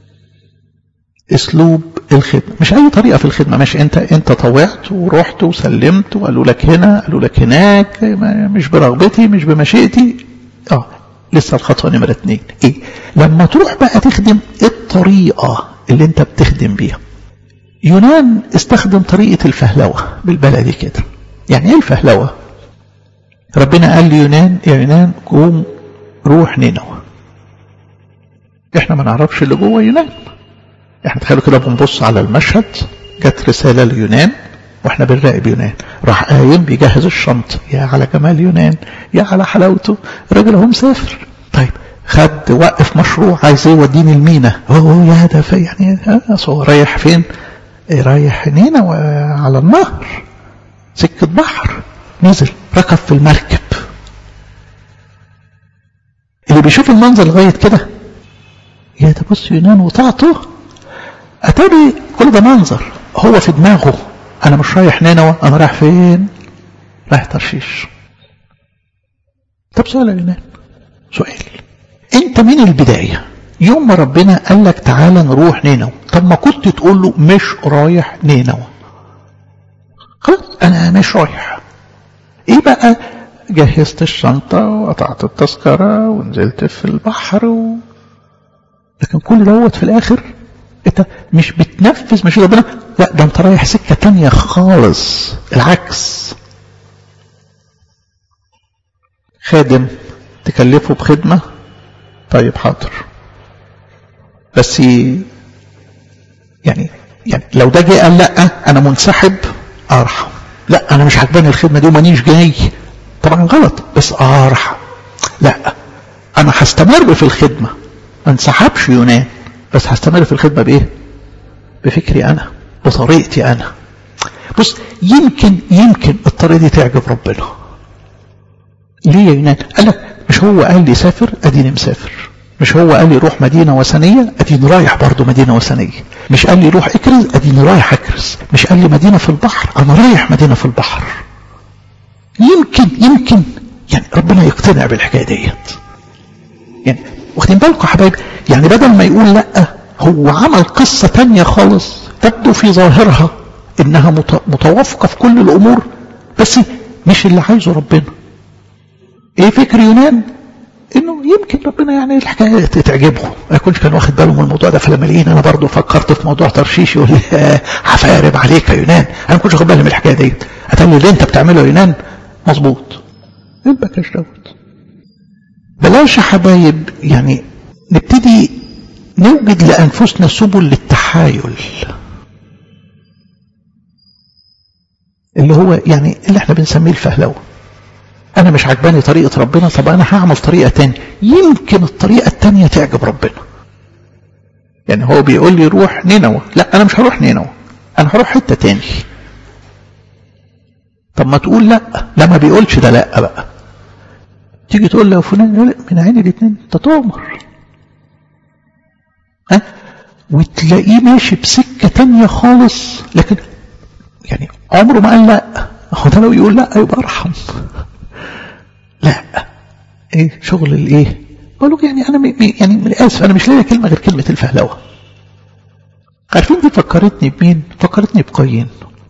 أسلوب الخدمة مش أي طريقة في الخدمة. ماشي أنت طوعت ورحت وسلمت وقالوا لك هنا قالوا لك هناك، مش برغبتي مش بمشيئتي. لسه الخطوة نمرة 2 إيه؟ لما تروح بقى تخدم الطريقة اللي أنت بتخدم بيها. يونان استخدم طريقة الفهلوة بالبلدي كده. يعني إيه الفهلوة؟ ربنا قال ليونان يا يونان قوم روح نينوى. إحنا ما نعرفش اللي جوه يونان. احنا تخيلوا كده بنبص على المشهد، جت رسالة ليونان واحنا بنراقب يونان، راح قايم بيجهز الشنطة. يا على جمال يونان، يا على حلاوته، الراجل هو مسافر. طيب خد وقف مشروع، عايز ايه؟ وديني المينا. يا ده يعني هو رايح فين؟ رايح نينوى على النهر، سكة بحر. نزل ركب في المركب. اللي بيشوف المنظر لغاية كده يا ده بص يونان وطاعته، اتاري كل ده منظر. هو في دماغه انا مش رايح نينوى، انا رايح فين؟ رايح ترشيش. طب سؤال يا يونان، سؤال، انت من البداية يوم ما ربنا قال لك تعالى نروح نينوى، طب ما كنت تقول له مش رايح نينوى؟ خلاص انا مش رايح. ايه بقى؟ جهزت الشنطة وقطعت التذكرة ونزلت في البحر لكن كل دوت في الاخر انت مش بتنفذ مش ربنا، لا ده انت رايح سكة تانية خالص، العكس. خادم تكلفه بخدمة، طيب حاضر، بس يعني لو ده جه قال لا انا منسحب، ارحم. لا انا مش عجباني الخدمة دي ومانيش جاي، طبعا غلط، بس ارحم. لا انا هستمر في الخدمة، ما انسحبش يونان، بس هستمر في الخدمة بايه؟ بفكري انا، بطريقتي انا. بص يمكن الطريقة دي تعجب ربنا. ليه يا يونان؟ قال لك مش هو قال لي سافر، اديني مسافر. مش هو قال لي روح مدينة وثنية، اديني رايح برضو مدينة وثنية. مش قال لي روح اكرز، اديني رايح اكرز. مش قال لي مدينة في البحر، انا رايح مدينة في البحر. يمكن يعني ربنا يقتنع بالحكاية ديت. يعني واخدين بالكم يا حبايبي؟ يعني بدل ما يقول لا، هو عمل قصة تانية خالص تبدو في ظاهرها انها متوافقة في كل الامور، بس مش اللي عايزه ربنا. ايه فكر يونان؟ انه يمكن ربنا يعني الحكايه تعجبه، ما يكونش كان واخد باله من الموضوع ده. فلما لقينا انا برضه فكرت في موضوع ترشيش، يقول لي هفارب عليك يا يونان، انا ما كنتش واخد بالي من الحكايه دي. اتقال لي اللي انت بتعمله يا يونان مظبوط. يبقى كاش دوت. بلاش يا حبايب يعني نبتدي نوجد لانفسنا سبل للتحايل، اللي هو يعني اللي احنا بنسميه الفهلوه. انا مش عجباني طريقة ربنا، طب انا هعمل طريقة تانية، يمكن الطريقة التانية تعجب ربنا. يعني هو بيقول لي روح نينوى، لا انا مش هروح نينوى، انا هروح حتة تاني. طب ما تقول لا، ما بيقولش ده لا بقى. تيجي تقول له فلان من عين الاتنين انت تؤمر، وتلاقيه ماشي بسكة تانية خالص، لكن يعني عمره ما قال لا. هو ده لو يقول لا يبقى ارحم. لا ايه شغل الايه؟ بقول لك يعني انا يعني من اسف، انا مش لاقي كلمه غير كلمه الفهلوه. عارفين دي فكرتني بمين؟ فكرتني بقايين.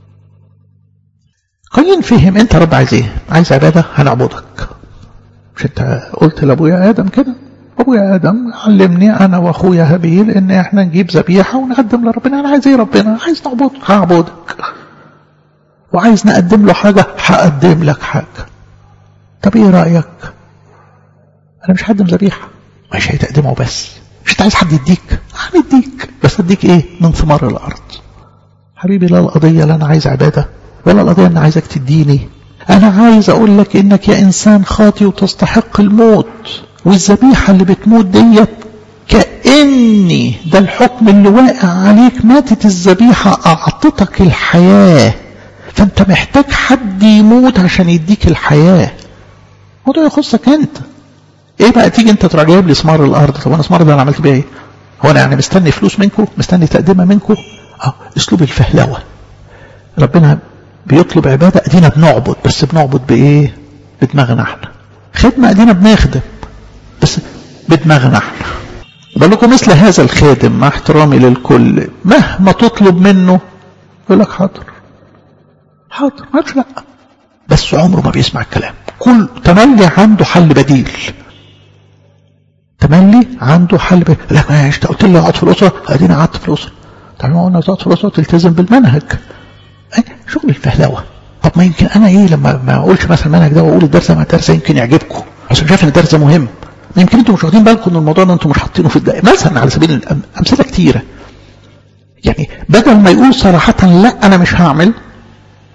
قايين فهم انت رب عايز ايه؟ عايز عباده، هنعبدك. مش انت قلت لابويا ادم كده؟ ابويا ادم علمني انا واخويا هابيل ان احنا نجيب ذبيحه ونقدم لربنا. انا عايز ايه ربنا؟ عايز نعبدك، هعبدك. وعايز نقدم له حاجه، هقدم لك حاجه. طب ايه رأيك؟ انا مش هقدم ذبيحة، مش هيتقدمه، بس مش انت عايز حد يديك؟ هنديك، بس اديك ايه؟ من ثمار الارض. حبيبي لا القضية لا انا عايز عبادة، ولا القضية انا عايزك تديني. انا عايز اقول لك انك يا انسان خاطي وتستحق الموت، والذبيحة اللي بتموت ديت كأني ده الحكم اللي واقع عليك. ماتت الذبيحة، اعطتك الحياة، فانت محتاج حد يموت عشان يديك الحياة. الموضوع يخصك انت. ايه بقى تيجي انت تروح جايب لي ثمار الارض؟ طب انا ثمار ده انا عملت بيها ايه؟ هو انا يعني مستني فلوس منكم؟ مستني تقدمها منكم؟ اسلوب الفهلوه. ربنا بيطلب عباده، ادينا بنعبد، بس بنعبد بايه؟ بدماغنا احنا. خدمه ادينا بنخدم، بس بدماغنا احنا. بقول لكم مثل هذا الخادم مع احترامي للكل، مهما تطلب منه يقول لك حاضر حاضر، ما لا، بس عمره ما بيسمع الكلام. كل تملي عنده حل بديل، تملي عنده حل بديل. لك انت قلت لي اقعد في الاسره، ادينا قعدت في الاسره. طب ما قلنا تقعد في الاسره تلتزم بالمنهج. شغل الفهلوه. طب ما يمكن انا ايه لما ما اقولش مثلا المنهج ده واقول الدرس مع الدرس يمكن يعجبكم، عشان شايف ان الدرس ده مهم. يمكن انتم مش واخدين بالكم ان الموضوع ده انتم مش حاطينه في الدقيقه مثلا، على سبيل امثله كتيره. يعني بدل ما يقول صراحه لا انا مش هعمل،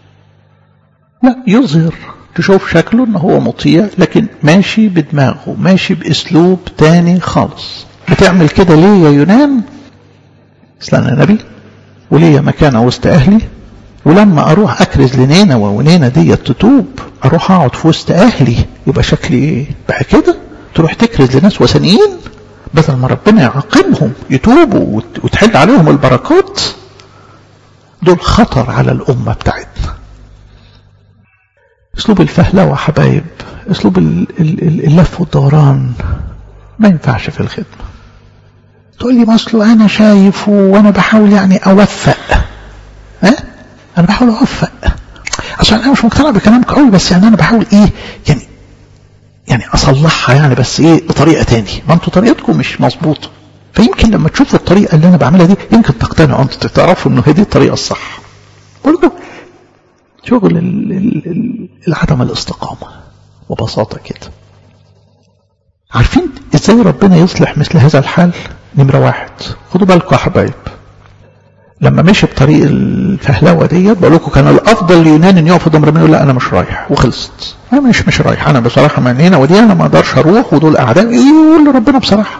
لا، يظهر تشوف شكله ان هو مطيع، لكن ماشي بدماغه، ماشي باسلوب تاني خالص. بتعمل كده ليه يا يونان؟ اصل انا نبي وليا مكانه وسط اهلي، ولما اروح اكرز لنينوى ونينوى دي تتوب اروح اقعد في وسط اهلي، يبقى شكلي ايه بقى كده؟ تروح تكرز لناس وثنيين بدل ما ربنا يعاقبهم يتوبوا وتحل عليهم البركات؟ دول خطر على الامه بتاعتنا. اسلوب الفهلوه حبايب، اسلوب اللف والدوران ما ينفعش في الخدمه. تقول لي ما اصله انا شايف وانا بحاول يعني اوفق. انا بحاول اوفق عشان انا مش مقتنع بكلامك قوي، بس يعني انا بحاول ايه يعني اصلحها يعني، بس ايه بطريقه تاني. ما انتوا طريقتكم مش مظبوطه، فيمكن لما تشوفوا الطريقه اللي انا بعملها دي يمكن تقتنعوا انتوا، تعرفوا انه هي دي الطريقه الصح. برضه شغل عدم الاستقامه وبساطه كده. عارفين ازاي ربنا يصلح مثل هذا الحال؟ نمره واحد، خدوا بالكم يا حبايب، لما مشي بطريق الفهلوه ديت بقول لكم كان الافضل ليونان ان يقف قدام ربنا يقول لا انا مش رايح وخلصت. انا مش رايح، انا بصراحه من هنا ودي انا ما اقدرش اروح ودول اعدائي، يقول لربنا بصراحه.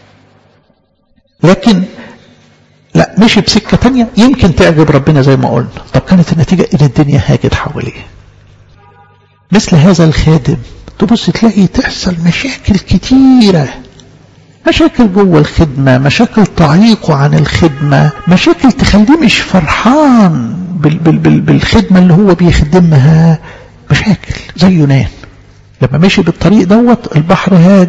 لكن لا، مشي بسكه ثانيه يمكن تعجب ربنا زي ما قلنا. طب كانت النتيجه ان الدنيا هاجت حواليه. مثل هذا الخادم تبص تلاقي تحصل مشاكل كتيره، مشاكل جوه الخدمة، مشاكل تعيقه عن الخدمة، مشاكل تخليه مش فرحان بالخدمة اللي هو بيخدمها. مشاكل زي يونان لما مشي بالطريق دوت البحر هاج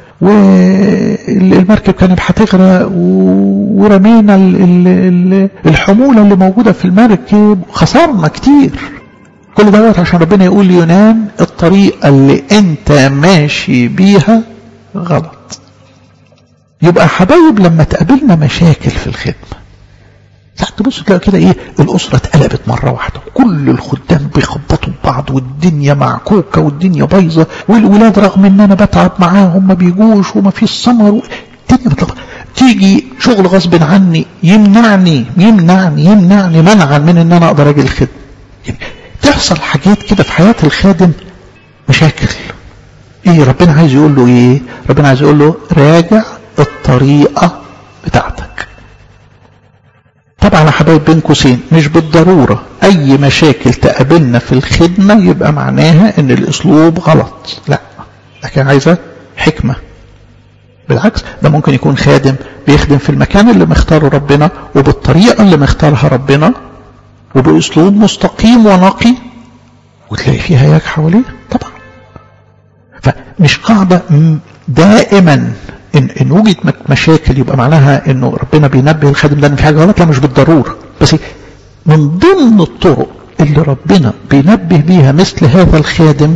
والمركب كانت هتغرق ورمينا الحمولة اللي موجودة في المركب، خسرنا كتير. كل دوت عشان ربنا يقول ليونان الطريقة اللي انت ماشي بيها غلط. يبقى حبايب لما تقابلنا مشاكل في الخدمة ساعات تبص تلاقي كده ايه، الاسرة اتقلبت مرة واحدة، كل الخدام بيخبطوا ببعض والدنيا معكوكة والدنيا بايظة، والولاد رغم ان انا بتعب معاهم ما بيجوش وما فيش ثمر، الدنيا بتلخبط. تيجي شغل غصب عني يمنعني منعا من ان انا اقدر اجي الخدمة. يعني تحصل حاجات كده في حياة الخادم، مشاكل. ايه ربنا عايز يقول له ايه؟ ربنا عايز يقول له راجع الطريقة بتاعتك. طبعا يا حبايب بين قوسين، مش بالضرورة اي مشاكل تقابلنا في الخدمة يبقى معناها ان الاسلوب غلط، لا، لكن عايزة حكمة. بالعكس، ده ممكن يكون خادم بيخدم في المكان اللي مختاره ربنا وبالطريقة اللي مختارها ربنا وباسلوب مستقيم ونقي، وتلاقي فيها هياج حواليه. طبعا فمش قاعدة دائما ان وجدت مشاكل يبقى معناها انه ربنا بينبه الخادم ده ان في حاجه غلط. لا، مش بالضروره، بس من ضمن الطرق اللي ربنا بينبه بيها مثل هذا الخادم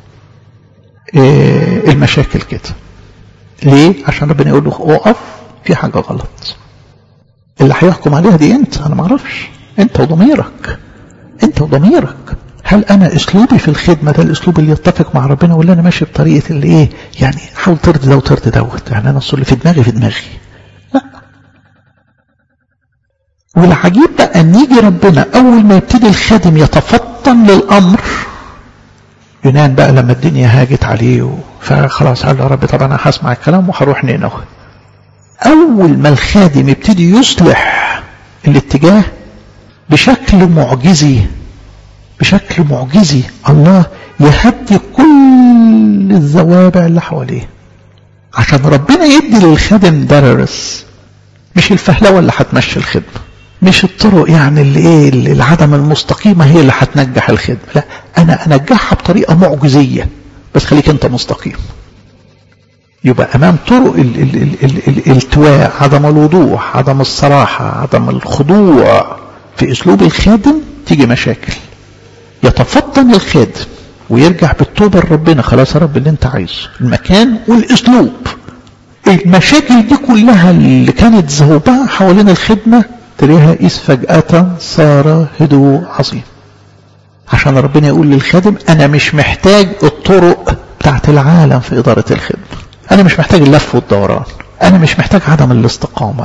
المشاكل كده. ليه؟ عشان ربنا يقول له اقف، في حاجه غلط. اللي هيحكم عليها دي انت، انا ما اعرفش، انت وضميرك. هل انا اسلوبي في الخدمه ده الاسلوب اللي يتفق مع ربنا، ولا انا ماشي بطريقه اللي ايه يعني حاول ترضي ده وترضي دوت، يعني انا اصل اللي في دماغي. لا. والعجيب بقى ان يجي ربنا اول ما يبتدي الخادم يتفطن للامر. يونان بقى لما الدنيا هاجت عليه فخلاص قال له يا رب طبعا انا هسمع الكلام وهروح نينوى. اول ما الخادم يبتدي يصلح الاتجاه بشكل معجزي الله يهدي كل الزوابع اللي حواليه، عشان ربنا يدي للخادم درس. مش الفهلوه اللي هتمشي الخدمه، مش الطرق يعني اللي ايه العدم المستقيمه هي اللي هتنجح الخدمه، لا، انا انجحها بطريقه معجزيه، بس خليك انت مستقيم. يبقى امام طرق الالتواء، عدم الوضوح، عدم الصراحه، عدم الخضوع في اسلوب الخادم، تيجي مشاكل. يتفطن الخادم ويرجع بالتوبه لربنا، خلاص يا رب اللي انت عايزه، المكان والاسلوب. المشاكل دي كلها اللي كانت زوبعه حوالين الخدمه تلاقيها إذ فجأة صار هدوء عظيم، عشان ربنا يقول للخادم انا مش محتاج الطرق بتاعت العالم في اداره الخدمه، انا مش محتاج اللف والدوران، انا مش محتاج عدم الاستقامه،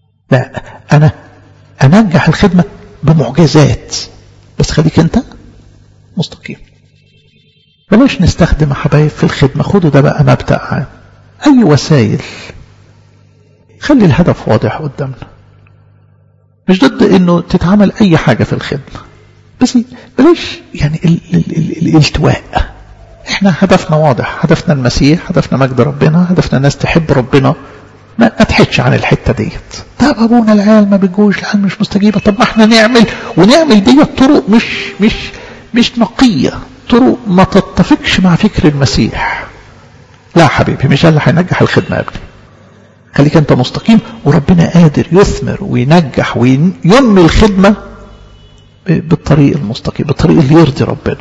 لا، انا انجح الخدمه بمعجزات، بس خليك انت مستقيم. بلاش نستخدم حبايب في الخدمة، خدوا ده بقى مبدأ عام. أي وسائل خلي الهدف واضح قدامنا. مش ضد انه تتعمل اي حاجة في الخدمة، بس بلاش يعني الالتواء. احنا هدفنا واضح، هدفنا المسيح، هدفنا مجد ربنا، هدفنا الناس تحب ربنا. ما تحدش عن الحتة ديت. طب ابونا العيال ما بيجوش، العيال مش مستجيبة، طب ما احنا نعمل ديت طرق مش نقية، طرق ما تتفقش مع فكر المسيح. لا حبيبي، مش اللي هينجح الخدمة يا ابني. خليك انت مستقيم، وربنا قادر يثمر وينجح وينمي الخدمة بالطريق المستقيم، بالطريق اللي يرضي ربنا.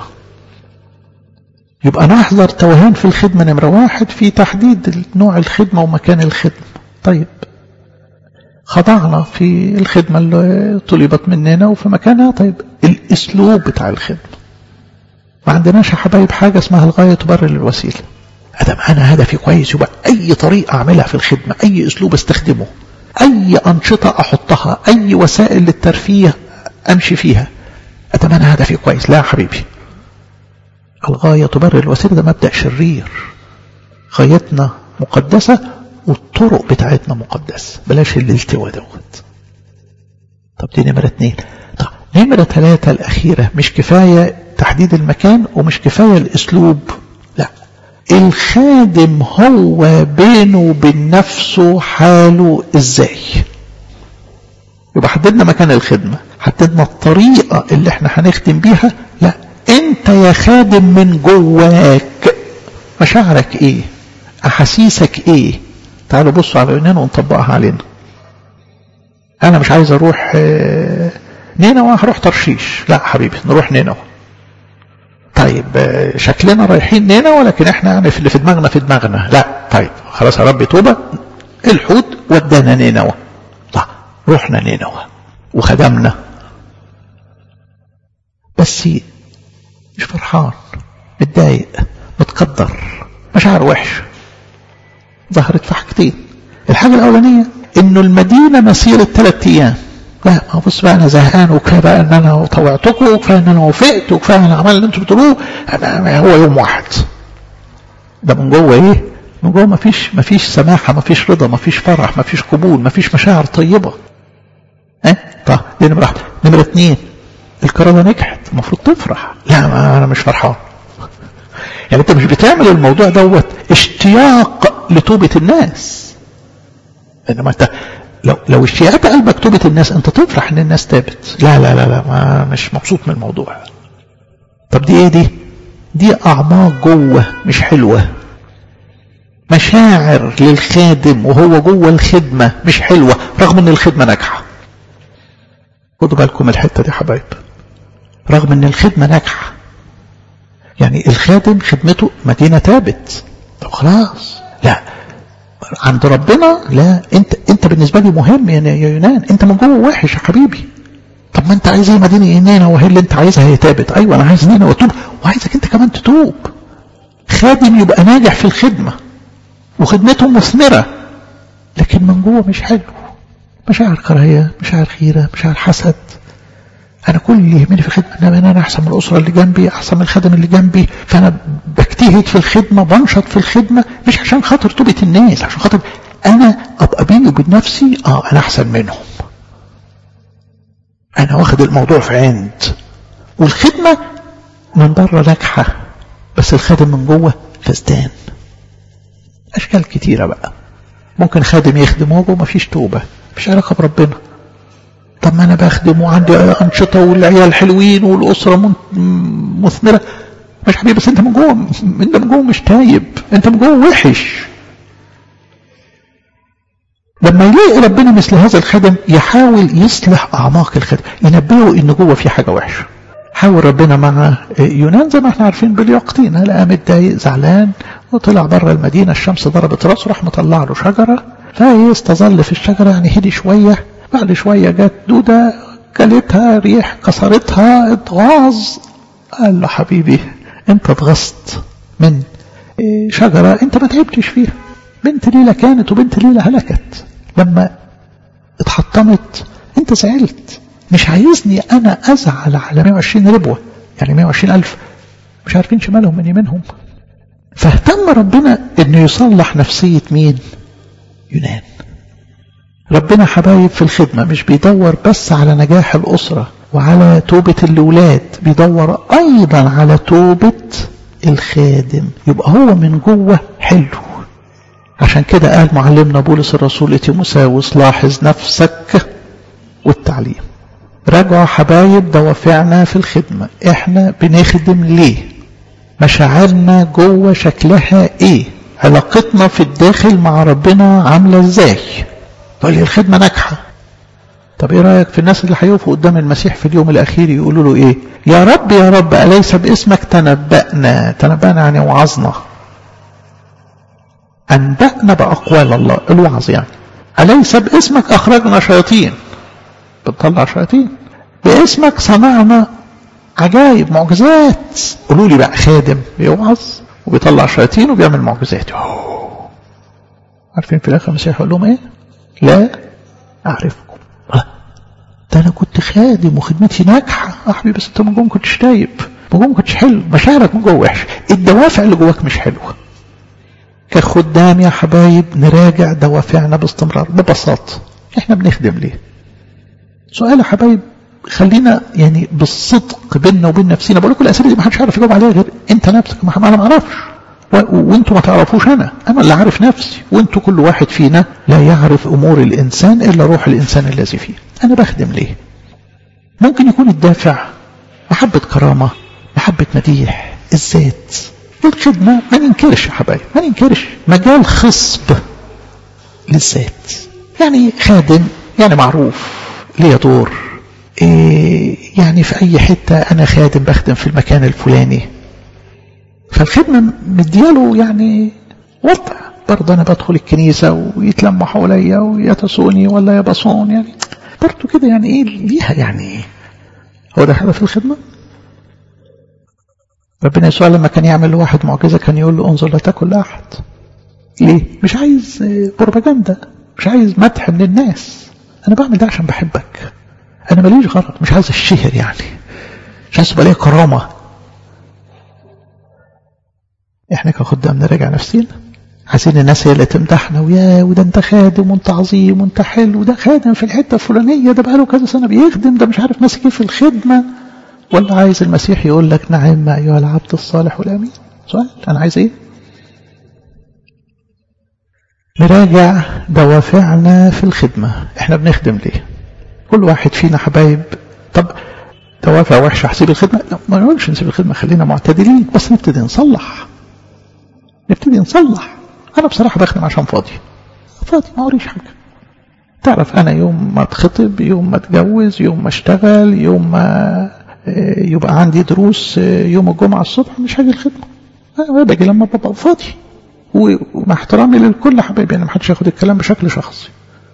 يبقى نحذر توهان في الخدمة. نمرة 1 في تحديد نوع الخدمة ومكان الخدمة. طيب خضعنا في الخدمة اللي طلبت مننا وفي مكانها. طيب الاسلوب بتاع الخدمة، ما عندناش يا حبايب حاجة اسمها الغاية تبرر الوسيلة. أدام أنا هدفي كويس، يبقى أي طريقة أعملها في الخدمة، أي أسلوب استخدمه، أي أنشطة أحطها، أي وسائل للترفيه أمشي فيها، أدام أنا هدفي كويس. لا حبيبي، الغاية تبرر الوسيلة، ده مبدأ شرير. غايتنا مقدسة والطرق بتاعتنا مقدسة، بلاش الالتواء دوت. طب دي نمرة 2. طب نمرة 3 الأخيرة، مش كفاية تحديد المكان ومش كفاية الأسلوب، لا، الخادم هو بينه وبين نفسه حاله ازاي. يبقى حددنا مكان الخدمة، حددنا الطريقة اللي احنا هنخدم بيها. لا، انت يا خادم من جواك مشاعرك ايه، احاسيسك ايه. تعالوا بصوا على يونان ونطبقها علينا. انا مش عايز اروح نينوى، هروح ترشيش. لا حبيبي، نروح نينوى. طيب شكلنا رايحين نينوى، ولكن احنا يعني في اللي في دماغنا. لا طيب خلاص يا رب توبة، الحوت ودانا نينوى. لا، رحنا نينوى وخدمنا، بس مش فرحان، متضايق، متقدر، مشاعر وحش. ظهرت في حاجتين. الحاجة الأولانية انه المدينة مسيرة 3 أيام. لا، ما بص بقى، انا زهقان، وكفايه بقى ان انا طوعتكم، وكفايه ان انا وافقت، وكفايه ان انا عملت اللي انتم بتقولوه. هو يوم واحد. ده من جوه ايه؟ من جوه مفيش سماحه، مفيش رضا، مفيش فرح، مفيش قبول، مفيش مشاعر طيبه. طب دي نمره 1. نمره 2، الكرامه نجحت، المفروض تفرح. لا، ما انا مش فرحان. يعني انت مش بتعمل الموضوع دوت اشتياق لتوبه الناس، انما انت لو اشتياقات قلبك توبة الناس، انت تفرح ان الناس تابت. لا لا لا لا، ما مش مبسوط من الموضوع. طب دي ايه؟ دي اعماق جوه مش حلوة. مشاعر للخادم وهو جوه الخدمة مش حلوة، رغم ان الخدمة ناجحة. خدوا بالكم الحتة دي حبايب، رغم ان الخدمة ناجحة. يعني الخادم خدمته مدينة تابت، طب خلاص. لا، عند ربنا لا، انت بالنسبه لي مهم يا يونان، انت من جوه وحش يا حبيبي. طب ما انت عايز ايه؟ مدينه نينوى، وهي اللي انت عايزها هي تابت. ايوه انا عايز نينوى وتوب، وعايزك انت كمان تتوب. خادم يبقى ناجح في الخدمه وخدمته مثمره، لكن من جوه مش حلو. مشاعر كراهيه، مشاعر غيره، مشاعر حسد. انا كل اللي يهمني في الخدمه ان انا احسن من الاسره اللي جنبي، احسن من الخادم اللي جنبي، فانا بجتهد في الخدمه، بنشط في الخدمه، مش عشان خاطر توبه الناس، عشان خاطر انا ابقى بيني وبين نفسي انا احسن منهم، انا واخد الموضوع في عند. والخدمه من بره ناجحه، بس الخادم من جوه فسدان. اشكال كتيره بقى. ممكن خادم يخدم وهو ما فيش توبه، مفيش علاقه بربنا. طب ما انا بخدم وعندي انشطه والعيال حلوين والاسره مثمره، مش حبيبي، بس انت من جوه مش تايب، انت من جوه وحش. لما يلاقي ربنا مثل هذا الخادم يحاول يصلح اعماق الخادم، ينبهه ان جوه في حاجه وحشه. حاول ربنا مع يونان زي ما احنا عارفين باليقطين، لقى متضايق زعلان وطلع بره المدينه، الشمس ضربت راسه، راح مطلع له شجره، فيستظل في الشجره، يعني هدي شويه. بعد شويه جت دوده كلتها، ريح كسرتها، اتغاظ. قال له حبيبي انت اتغصت من شجره انت ما تعبتش فيها، بنت ليلى كانت وبنت ليلى هلكت، لما اتحطمت انت زعلت. مش عايزني انا ازعل على 120 ربوه، يعني 120,000 مش عارفين شمالهم من يمينهم. فاهتم ربنا انه يصلح نفسية مين؟ يونان. ربنا حبايب في الخدمة مش بيدور بس على نجاح الأسرة وعلى توبة الأولاد، بيدور أيضا على توبة الخادم، يبقى هو من جوه حلو. عشان كده قال معلمنا بولس الرسول لتيموثاوس لاحظ نفسك والتعليم. راجعوا حبايب دوافعنا في الخدمة، احنا بنخدم ليه؟ مشاعرنا جوه شكلها ايه؟ علاقتنا في الداخل مع ربنا عاملة ازاي؟ تقول لي الخدمة ناجحة. طب ايه رأيك في الناس اللي هيقفوا قدام المسيح في اليوم الأخير يقولوا له ايه؟ يا رب يا رب أليس باسمك تنبأنا يعني وعظنا، أنبأنا بأقوال الله، الوعظ يعني. أليس باسمك أخرجنا شياطين، بتطلع شياطين. باسمك صنعنا عجائب معجزات. قولوا لي بقى خادم بيوعظ وبيطلع شياطين وبيعمل معجزات. عارفين في الآخر المسيح يقول لهم ايه؟ لا أعرفكم. ده أنا كنت خادم وخدمتي ناجحة حبيبي، بس أنت من جوه ما كنتش تايب، من جوه ما كنتش حلو، مشاعرك من جوه وحش، الدوافع اللي جواك مش حلوة. كخدام يا حبايب نراجع دوافعنا باستمرار ببساطة. احنا بنخدم ليه؟ سؤال يا حبايب خلينا يعني بالصدق بيننا وبين نفسنا. بقول لكم الأسئلة دي ما حدش عارف يجاوب عليها غير انت نفسك. انا ما اعرفش وانتوا ما تعرفوش، انا اللي عارف نفسي، وانتوا كل واحد فينا لا يعرف امور الانسان الا روح الانسان الذي فيه. انا بخدم ليه؟ ممكن يكون الدافع محبة كرامة، محبة مديح، الذات. الخدمة ما ننكرش يا حبايب، ما ننكرش مجال خصب للذات. يعني خادم يعني معروف ليه دور، يعني في اي حتة انا خادم بخدم في المكان الفلاني، فالخدمة مدياله يعني وضع. برضه انا بدخل الكنيسة ويتلموا حواليا ويتسوني ولا يبصون، يعني برضه كده يعني ايه ليها، يعني هو ده هدف الخدمة. ربنا يسوع لما كان يعمل لواحد معجزة كان يقول له انظر لا تاكل لأحد. ليه؟ مش عايز بروباجندا، مش عايز مدح من الناس، انا بعمل ده عشان بحبك، انا ماليش غرض، مش عايز الشهر، يعني مش عايز يبقى ليا كرامة. احنا كخدام نراجع نفسينا، عايزين الناس هي اللي تمدحنا، وده انت خادم وانت عظيم وانت حلو، ده خادم في الحته الفلانيه، ده بقاله كذا سنه بيخدم، ده مش عارف ماسك ايه في الخدمه. ولا عايز المسيح يقول لك نعم ايها العبد الصالح والامين؟ سؤال، انا عايز ايه؟ نراجع دوافعنا في الخدمه، احنا بنخدم ليه؟ كل واحد فينا حبايب. طب دوافع وحشه هسيب الخدمه؟ لا، ما نقولش نسيب الخدمه، خلينا معتدلين، بس نبتدي نصلح. انا بصراحه بخدم عشان فاضي ما اوريش حاجه. تعرف انا يوم ما اتخطب، يوم ما اتجوز، يوم ما اشتغل، يوم ما يبقى عندي دروس يوم الجمعه الصبح مش هاجي الخدمه. انا باجي لما ببقى فاضي، ومع احترامي للكل حبايبي يعني ما حدش ياخد الكلام بشكل شخصي.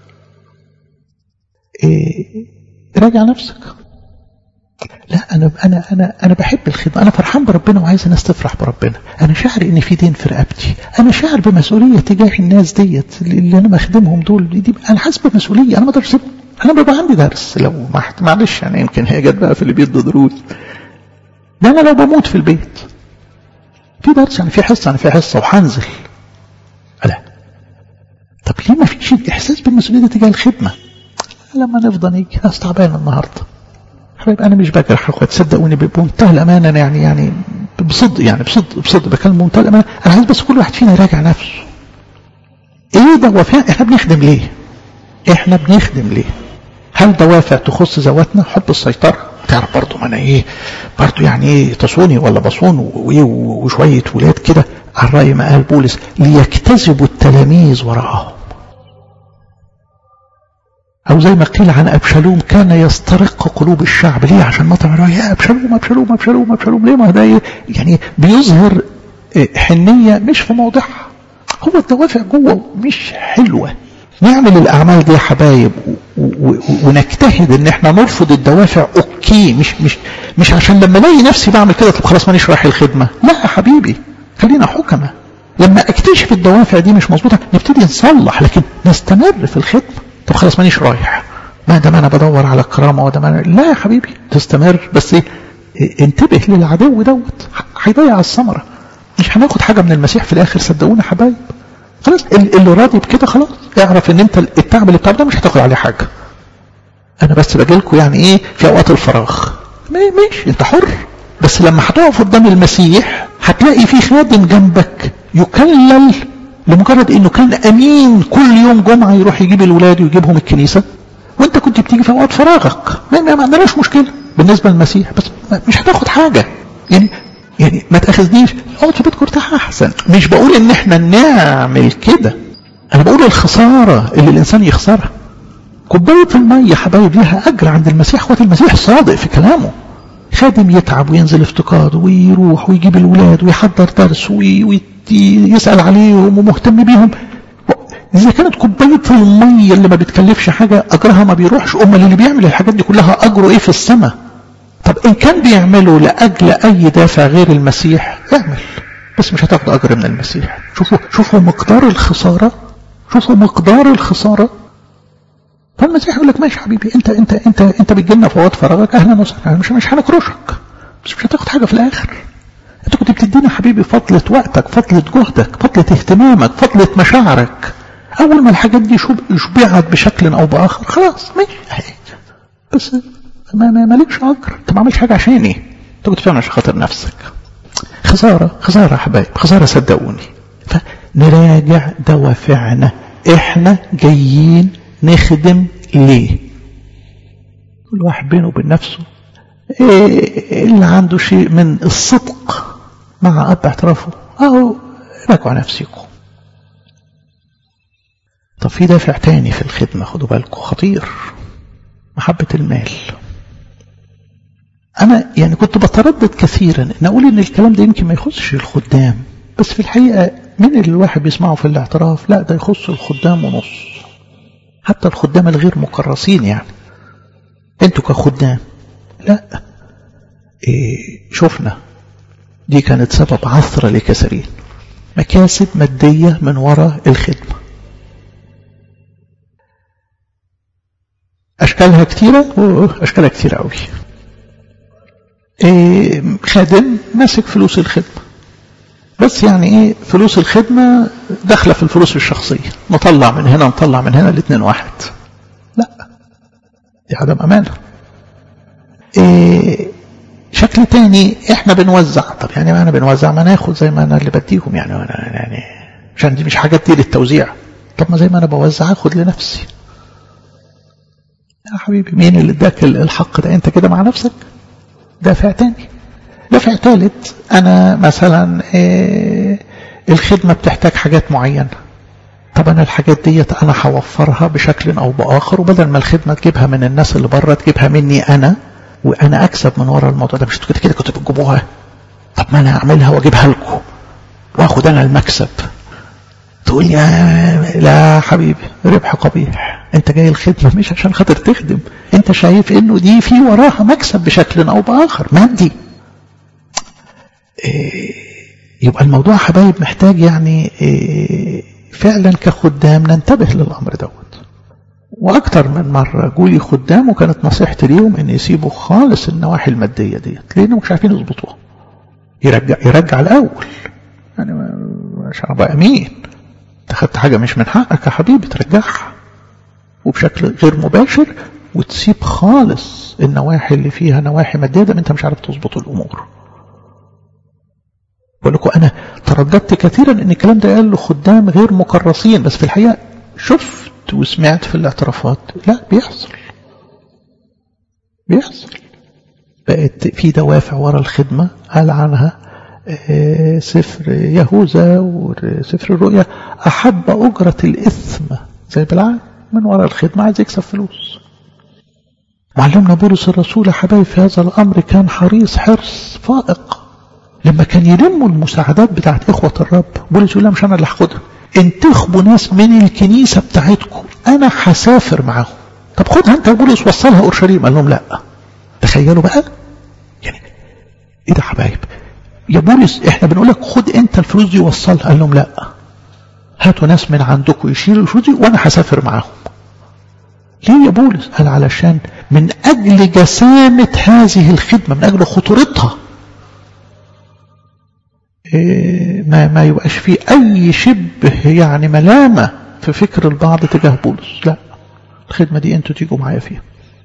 راجع نفسك. لا انا بحب الخدمه، انا فرحان بربنا وعايز الناس تفرح بربنا، انا شاعر ان في دين في رقبتي، انا شاعر بمسؤوليه تجاه الناس ديت اللي انا بخدمهم دول، دي انا حاسس بمسؤوليه، انا ما اقدرش اسيبهم. انا بيبقى عندي درس، لو معلش يعني يمكن هي جت بقى في اللي بيدوا دروس، ده انا لو بموت في البيت في درس، يعني في حصه وهنزل. لا طب ليه ما فيش احساس بالمسؤوليه تجاه الخدمه؟ لما نفضل نيجي ناس تعبان النهارده حبيب، انا مش بجرح اخوات، صدقوني بمنتهى الامانه، يعني بصدق، يعني بصدق بكلم بمنتهى الامانه. انا عايز بس كل واحد فينا يراجع نفسه. ايه دوافع احنا بنخدم ليه؟ هل دوافع تخص ذواتنا؟ حب السيطره، تعرف برضه ما انا ايه برضه، يعني ايه تصوني ولا بصون وشويه ولاد كده، على الراي ما قال بولس ليجتذبوا التلاميذ وراءهم. أو زي ما قيل عن أبشالوم كان يسترق قلوب الشعب. ليه؟ عشان ما تعرفوا يا أبشالوم ليه؟ ما ده يعني بيظهر حنية مش في موضعها، هو الدوافع جوه مش حلوة. نعمل الأعمال دي يا حبايب ونجتهد إن احنا نرفض الدوافع. أوكي، مش عشان لما الاقي نفسي بعمل كده طب خلاص مانيش رايح الخدمة. لا يا حبيبي، خلينا حكمة. لما اكتشف الدوافع دي مش مظبوطة نبتدي نصلح، لكن نستمر في الخدمة. طب خلاص مانيش رايح، ما دام انا بدور على الكرامه، لا يا حبيبي تستمر، بس انتبه للعدو دوت، هيضيع الثمرة. مش هناخد حاجة من المسيح في الآخر، صدقونا حبايب. خلاص اللي راضي بكده خلاص، اعرف ان انت التعب اللي بتعب ده مش هتاخد عليه حاجة. انا بس باجيلكوا يعني ايه في اوقات الفراغ، ماشي انت حر. بس لما هتقف قدام المسيح هتلاقي في خادم جنبك يكلل لمجرد انه كان امين كل يوم جمعة يروح يجيب الولاد ويجيبهم الكنيسة، وانت كنت بتيجي في اوقات فراغك. ما عندناش مشكلة بالنسبة للمسيح، بس مش هتاخد حاجة. يعني ما تاخذنيش، اقعد في بيتك ارتاح احسن. مش بقول ان احنا نعمل كده، انا بقول الخسارة اللي الانسان يخسرها. كوباية المية حبايب لها اجر عند المسيح. اخوات المسيح صادق في كلامه. خادم يتعب وينزل افتقاد ويروح ويجيب الولاد ويحضر درس ويسأل عليهم ومهتم بيهم. إذا كانت كوباية المية اللي ما بتكلفش حاجة أجرها ما بيروحش، اللي بيعمل الحاجات دي كلها أجره إيه في السماء؟ طب إن كان بيعمله لأجل أي دافع غير المسيح اعمل، بس مش هتاخد أجر من المسيح. شوفوا مقدار الخسارة، شوفوا مقدار الخسارة. فالمسيح يقول لك ماشي حبيبي، انت بتجيلنا في وقت فراغك، اهلا وسهلا، مش هنكرشك، بس مش هتاخد حاجه في الاخر. انت كنت بتدينا حبيبي فضلة وقتك، فضلة جهدك، فضلة اهتمامك، فضلة مشاعرك. اول ما الحاجات دي شبعت بشكل او باخر خلاص ماشي، بس ما لكش اجر. انت ما عملتش حاجه عشاني، انت كنت بتعمل عشان خاطر نفسك. خساره يا حبايب، خساره صدقوني. فنراجع دوافعنا، احنا جايين نخدم ليه؟ كل واحد بينه وبين نفسه اللي عنده شيء من الصدق مع اب اعترافه اهو راجعوا نفسكم. طب في دافع تاني في الخدمه، خدوا بالكم خطير، محبه المال. انا يعني كنت بتردد كثيرا ان اقول ان الكلام ده يمكن ما يخصش الخدام، بس في الحقيقه من اللي الواحد بيسمعه في الاعتراف لا ده يخص الخدام ونص، حتى الخدام الغير مكرسين. يعني انتوا كخدام لا شفنا دي كانت سبب عثرة لكثيرين، مكاسب مادية من وراء الخدمة. أشكالها كتيرة وأشكالها كتيرة قوي. خادم ماسك فلوس الخدمة، بس يعني فلوس الخدمة داخلة في الفلوس الشخصية، نطلع من هنا نطلع من هنا، الاثنين واحد. لا دي عدم أمانة. شكل تاني احنا بنوزع. طب يعني ما انا بنوزع ما ناخد زي ما انا اللي بديهم، يعني عشان دي مش حاجات دي للتوزيع. طب ما زي ما انا بوزع اخد لنفسي. يا حبيبي مين اللي اداك الحق ده؟ انت كده مع نفسك. دافع تاني. دافع ثالث، انا مثلا الخدمة بتحتاج حاجات معينة، طب انا الحاجات ديت انا هوفرها بشكل او باخر، وبدل ما الخدمة تجيبها من الناس اللي بره تجيبها مني انا، وانا اكسب من وراء الموضوع ده. مش كده كنتوا بتجيبوها؟ طب ما انا اعملها واجيبها لكم واخد انا المكسب. تقول يا لا حبيبي، ربح قبيح. انت جاي الخدمة مش عشان خاطر تخدم، انت شايف انه دي في وراها مكسب بشكل او باخر مادي. يبقى الموضوع حبايب محتاج يعني فعلا كخدام ننتبه للامر دوت. واكتر من مرة قولي خدام وكانت نصيحتي ليهم ان يسيبوا خالص النواحي المادية ديت، لانه مش عارفين يظبطوها. يرجع الاول، يعني عشان ابقى امين. تاخدت حاجة مش من حقك يا حبيبي ترجعها، وبشكل غير مباشر، وتسيب خالص النواحي اللي فيها نواحي مادية ده انت مش عارف تظبط الامور. بقول لكم انا ترددت كثيرا ان الكلام ده قال له خدام غير مكرسين، بس في الحقيقة شفت وسمعت في الاعترافات لا بيحصل. بقت في دوافع وراء الخدمة قال عنها سفر يهوذا وسفر الرؤيا: أحب أجرة الإثم زي بالعام من وراء الخدمة، عايز يكسب فلوس. معلمنا بولس الرسول يا حبايب في هذا الأمر كان حريص حرص فائق. لما كان يلموا المساعدات بتاعت إخوة الرب، بولس يقول لهم مش أنا اللي هاخدها، انتخبوا ناس من الكنيسة بتاعتكم أنا هسافر معاهم. طب خدها أنت يا بولس وصلها أورشليم. قال لهم لا. تخيلوا بقى، يعني إيه ده حبايب؟ يا بولس احنا بنقول لك خد أنت الفلوس دي وصلها. قال لهم لا، هاتوا ناس من عندكم يشيلوا الفلوس دي وأنا هسافر معاهم. ليه يا بولس؟ قال علشان من أجل جسامة هذه الخدمة، من أجل خطورتها، ما يبقاش فيه أي شبه يعني ملامة في فكر البعض تجاه بولس. لا، الخدمة دي أنتوا تيجوا معايا فيها.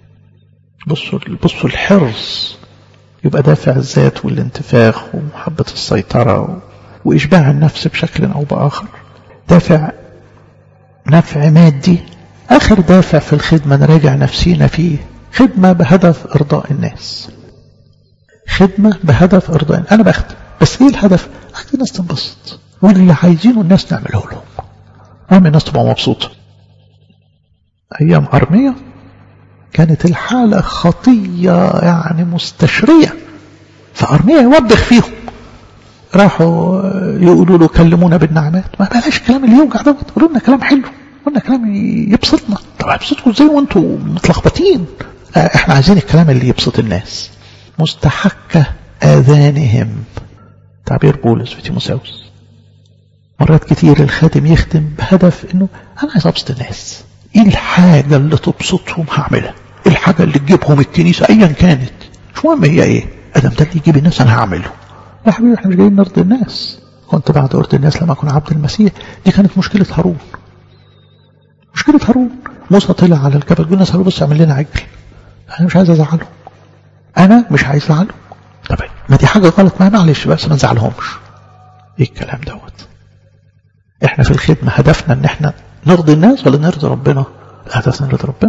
بصوا الحرص، يبقى دافع الذات والانتفاخ ومحبة السيطرة وإشباع النفس بشكل أو بآخر، دافع نفع مادي. آخر دافع في الخدمة نراجع نفسينا فيه، خدمة بهدف إرضاء الناس. خدمة بهدف إرضاء الناس. أنا بخدم، بس إيه الهدف؟ عايز الناس تنبسط، واللي عايزينه الناس نعمله لهم، المهم الناس تبقى مبسوطة. أيام أرمية كانت الحالة خطية يعني مستشرية، فأرمية يوبخ فيهم، راحوا يقولوا له كلمونا بالنعمات. ما بلاش كلام اللي يوجع ده، قولوا لنا كلام حلو، قولنا كلام يبسطنا. طب يبسطكم ازاي وانتوا متلخبطين؟ احنا عايزين الكلام اللي يبسط الناس. مستحكة آذانهم، تعبير بولس في تيموثاوس. مرات كتير الخادم يخدم بهدف انه انا عايز ابسط الناس، ايه الحاجة اللي تبسطهم هعملها، ايه الحاجة اللي تجيبهم الكنيسة ايا كانت، مش مهم هي ايه، ادم ده اللي يجيب الناس انا هعمله. لا حبيبي، احنا مش جايين نرضي الناس. كنت بعد أرض الناس لما كنا عبد المسيح، دي كانت مشكلة هارون. مشكلة هارون، موسى طلع على الجبل قال الناس بص اعمل لنا عجل، انا مش عايز ازعله، انا مش عايز ازعله. طب ما دي حاجة غلط، ما معلش بس ما نزعلهمش. ايه الكلام دوت؟ احنا في الخدمة هدفنا ان احنا نرضي الناس ولا نرضي ربنا؟ هدفنا نرضي ربنا.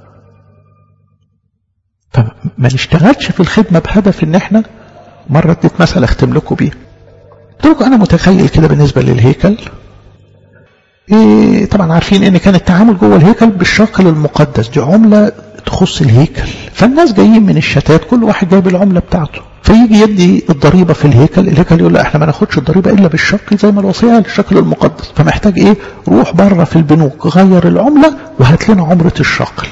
فما نشتغلش في الخدمة بهدف ان احنا، مرة اديت مثل اختم لكم بيه، قلت لكم انا متخيل كده بالنسبة للهيكل، طبعا عارفين ان كان التعامل جوه الهيكل بالشاقل المقدس، دي عملة تخص الهيكل، فالناس جايين من الشتات كل واحد جايب العملة بتاعته، فيجي يدي الضريبة في الهيكل يقول لا احنا ما ناخدش الضريبة الا بالشاقل زي ما الوصية للشاقل المقدس، فمحتاج ايه؟ روح بره في البنوك غير العملة وهات لنا عمرة الشاقل.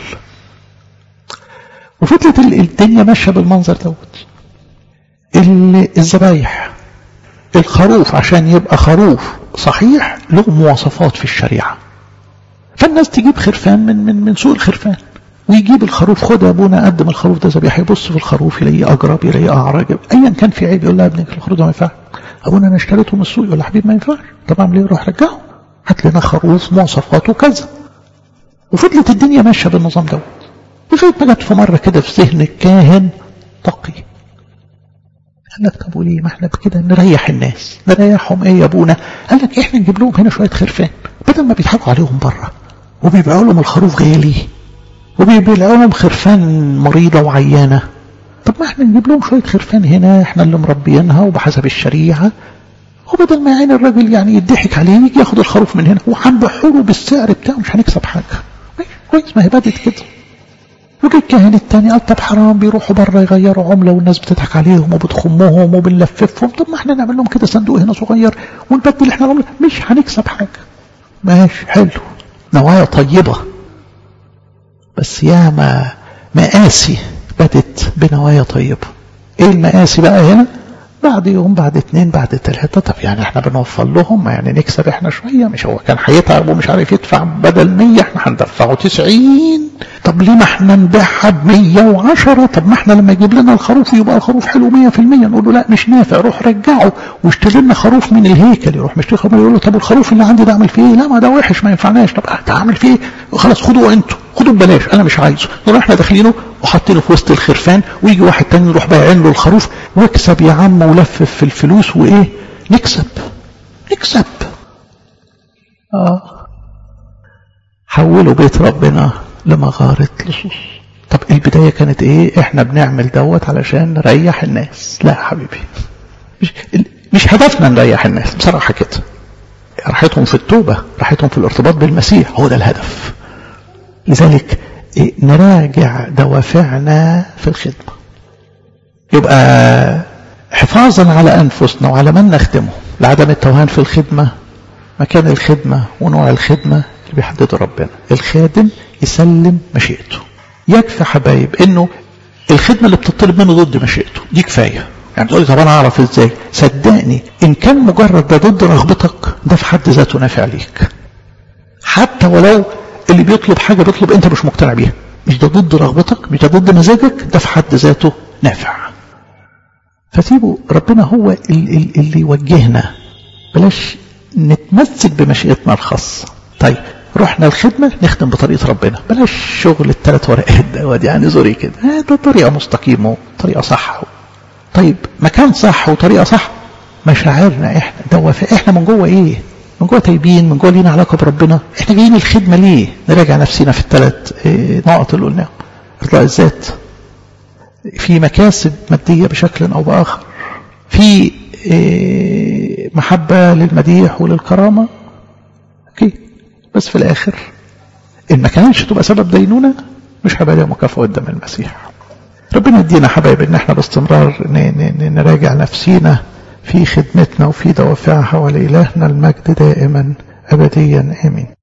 وفضلت الدنيا ماشية بالمنظر دوت. الذبايح، الخروف عشان يبقى خروف صحيح له مواصفات في الشريعة، فالناس تجيب خرفان من سوق الخرفان ويجيب الخروف، خد يا ابونا قدم الخروف ده ذبيحه، يبص في الخروف يلاقيه اجرب يلاقيه اعرج ايا كان في عيب، يقول له يا ابنك الخروف ده ما ينفعش. ابونا انا اشتريته من السوق، يقول له حبيبي ما ينفعش. طب اعمل ايه؟ روح رجعه، هات لنا خروف مواصفاته كذا. وفضلت الدنيا ماشيه بالنظام دوت لغايه ما جت في مره كده في ذهن الكاهن تقي، قال لك طب وليه ما احنا بكده نريح الناس؟ نريحهم ايه يا ابونا؟ قال لك احنا نجيب لهم هنا شويه خرفان، بدل ما بيضحكوا عليهم بره وبيبيعوا لهم الخروف غالي وبيبيعوا لهم خرفان مريضه وعيانه، طب ما احنا نجيب لهم شويه خرفان هنا احنا اللي مربيينها وبحسب الشريعه، وبدل ما يعين الراجل يعني يضحك عليه يجي ياخد الخروف من هنا وهنبيعه له بالسعر بتاعه مش هنكسب حاجه. كويس، ما هي بدت كده. وجي الكاهن التاني قال طب حرام بيروحوا بره يغيروا عمله والناس بتضحك عليهم وبتخمهم وبنلففهم، طب ما احنا نعمل لهم كده صندوق هنا صغير ونبدل احنا العمله، مش هنكسب حاجه. ماشي حلو، نوايا طيبه، بس يا مآسي بدت بنوايا طيبه. ايه المآسي بقى هنا؟ بعد يوم بعد 2 بعد 3، طب يعني احنا بنوفر لهم، يعني نكسب احنا شويه، مش هو كان هيتعب ومش عارف يدفع بدل 100 احنا هندفعه 90، طب ليه ما احنا نبيعها ب110؟ طب ما احنا لما يجيب لنا الخروف يبقى الخروف حلو 100%، نقول له لا مش نافع، روح رجعه واشتري لنا خروف من الهيكل. يروح مشتري خروف، يقول له طب الخروف اللي عندي ده اعمل فيه ايه؟ لا ما ده وحش ما ينفعناش. طب اعمل فيه ايه؟ خلاص خدوه انتوا، خدوه ببلاش انا مش عايزه. نروح احنا داخلينه وحاطينه في وسط الخرفان، ويجي واحد تاني يروح بايعين له الخروف، واكسب يا عم ولفف في الفلوس وايه، نكسب. حولوا بيت ربنا لمغارة لصوص. طب البداية كانت ايه؟ احنا بنعمل دوت علشان نريح الناس. لا حبيبي، مش هدفنا نريح الناس بصراحة كده. راحتهم في التوبة، راحتهم في الارتباط بالمسيح، هو ده الهدف. لذلك نراجع دوافعنا في الخدمة، يبقى حفاظا على أنفسنا وعلى من نخدمه، لعدم التوهان في الخدمة، مكان الخدمة ونوع الخدمة اللي بيحدده ربنا. الخادم يسلم مشيئته. يكفي حبايب انه الخدمة اللي بتطلب منه ضد مشيئته دي كفاية. يعني تقولي طب انا اعرف ازاي؟ صدقني ان كان مجرد ده ضد رغبتك ده في حد ذاته نافع ليك، حتى ولو اللي بيطلب حاجة بيطلب انت مش مقتنع بيها، مش ده ضد رغبتك، مش ده ضد مزاجك، ده في حد ذاته نافع. فسيبوا ربنا هو اللي يوجهنا، بلاش نتمسك بمشيئتنا الخاصة. طيب رحنا الخدمة نخدم بطريقة ربنا، بلاش شغل ال3 ورقات دوت يعني زوري كده، ده طريقة مستقيمة طريقة صح. طيب مكان صح وطريقة صح، مشاعرنا احنا دوافع احنا من جوه ايه؟ من جوه تايبين، من جوه لينا علاقة بربنا. احنا جايين الخدمة ليه؟ نراجع نفسنا في ال3 نقط اللي قلناها. إرضاء الذات، في مكاسب مادية بشكل أو بآخر، في محبة للمديح وللكرامة، أوكي. بس في الآخر إن ما كانش تبقى سبب دينونة، مش هيبقى لها مكافأة قدام المسيح. ربنا يدينا حبايب إن احنا باستمرار نراجع نفسينا في خدمتنا وفي دوافعها، ولإلهنا المجد دائما أبديا آمين.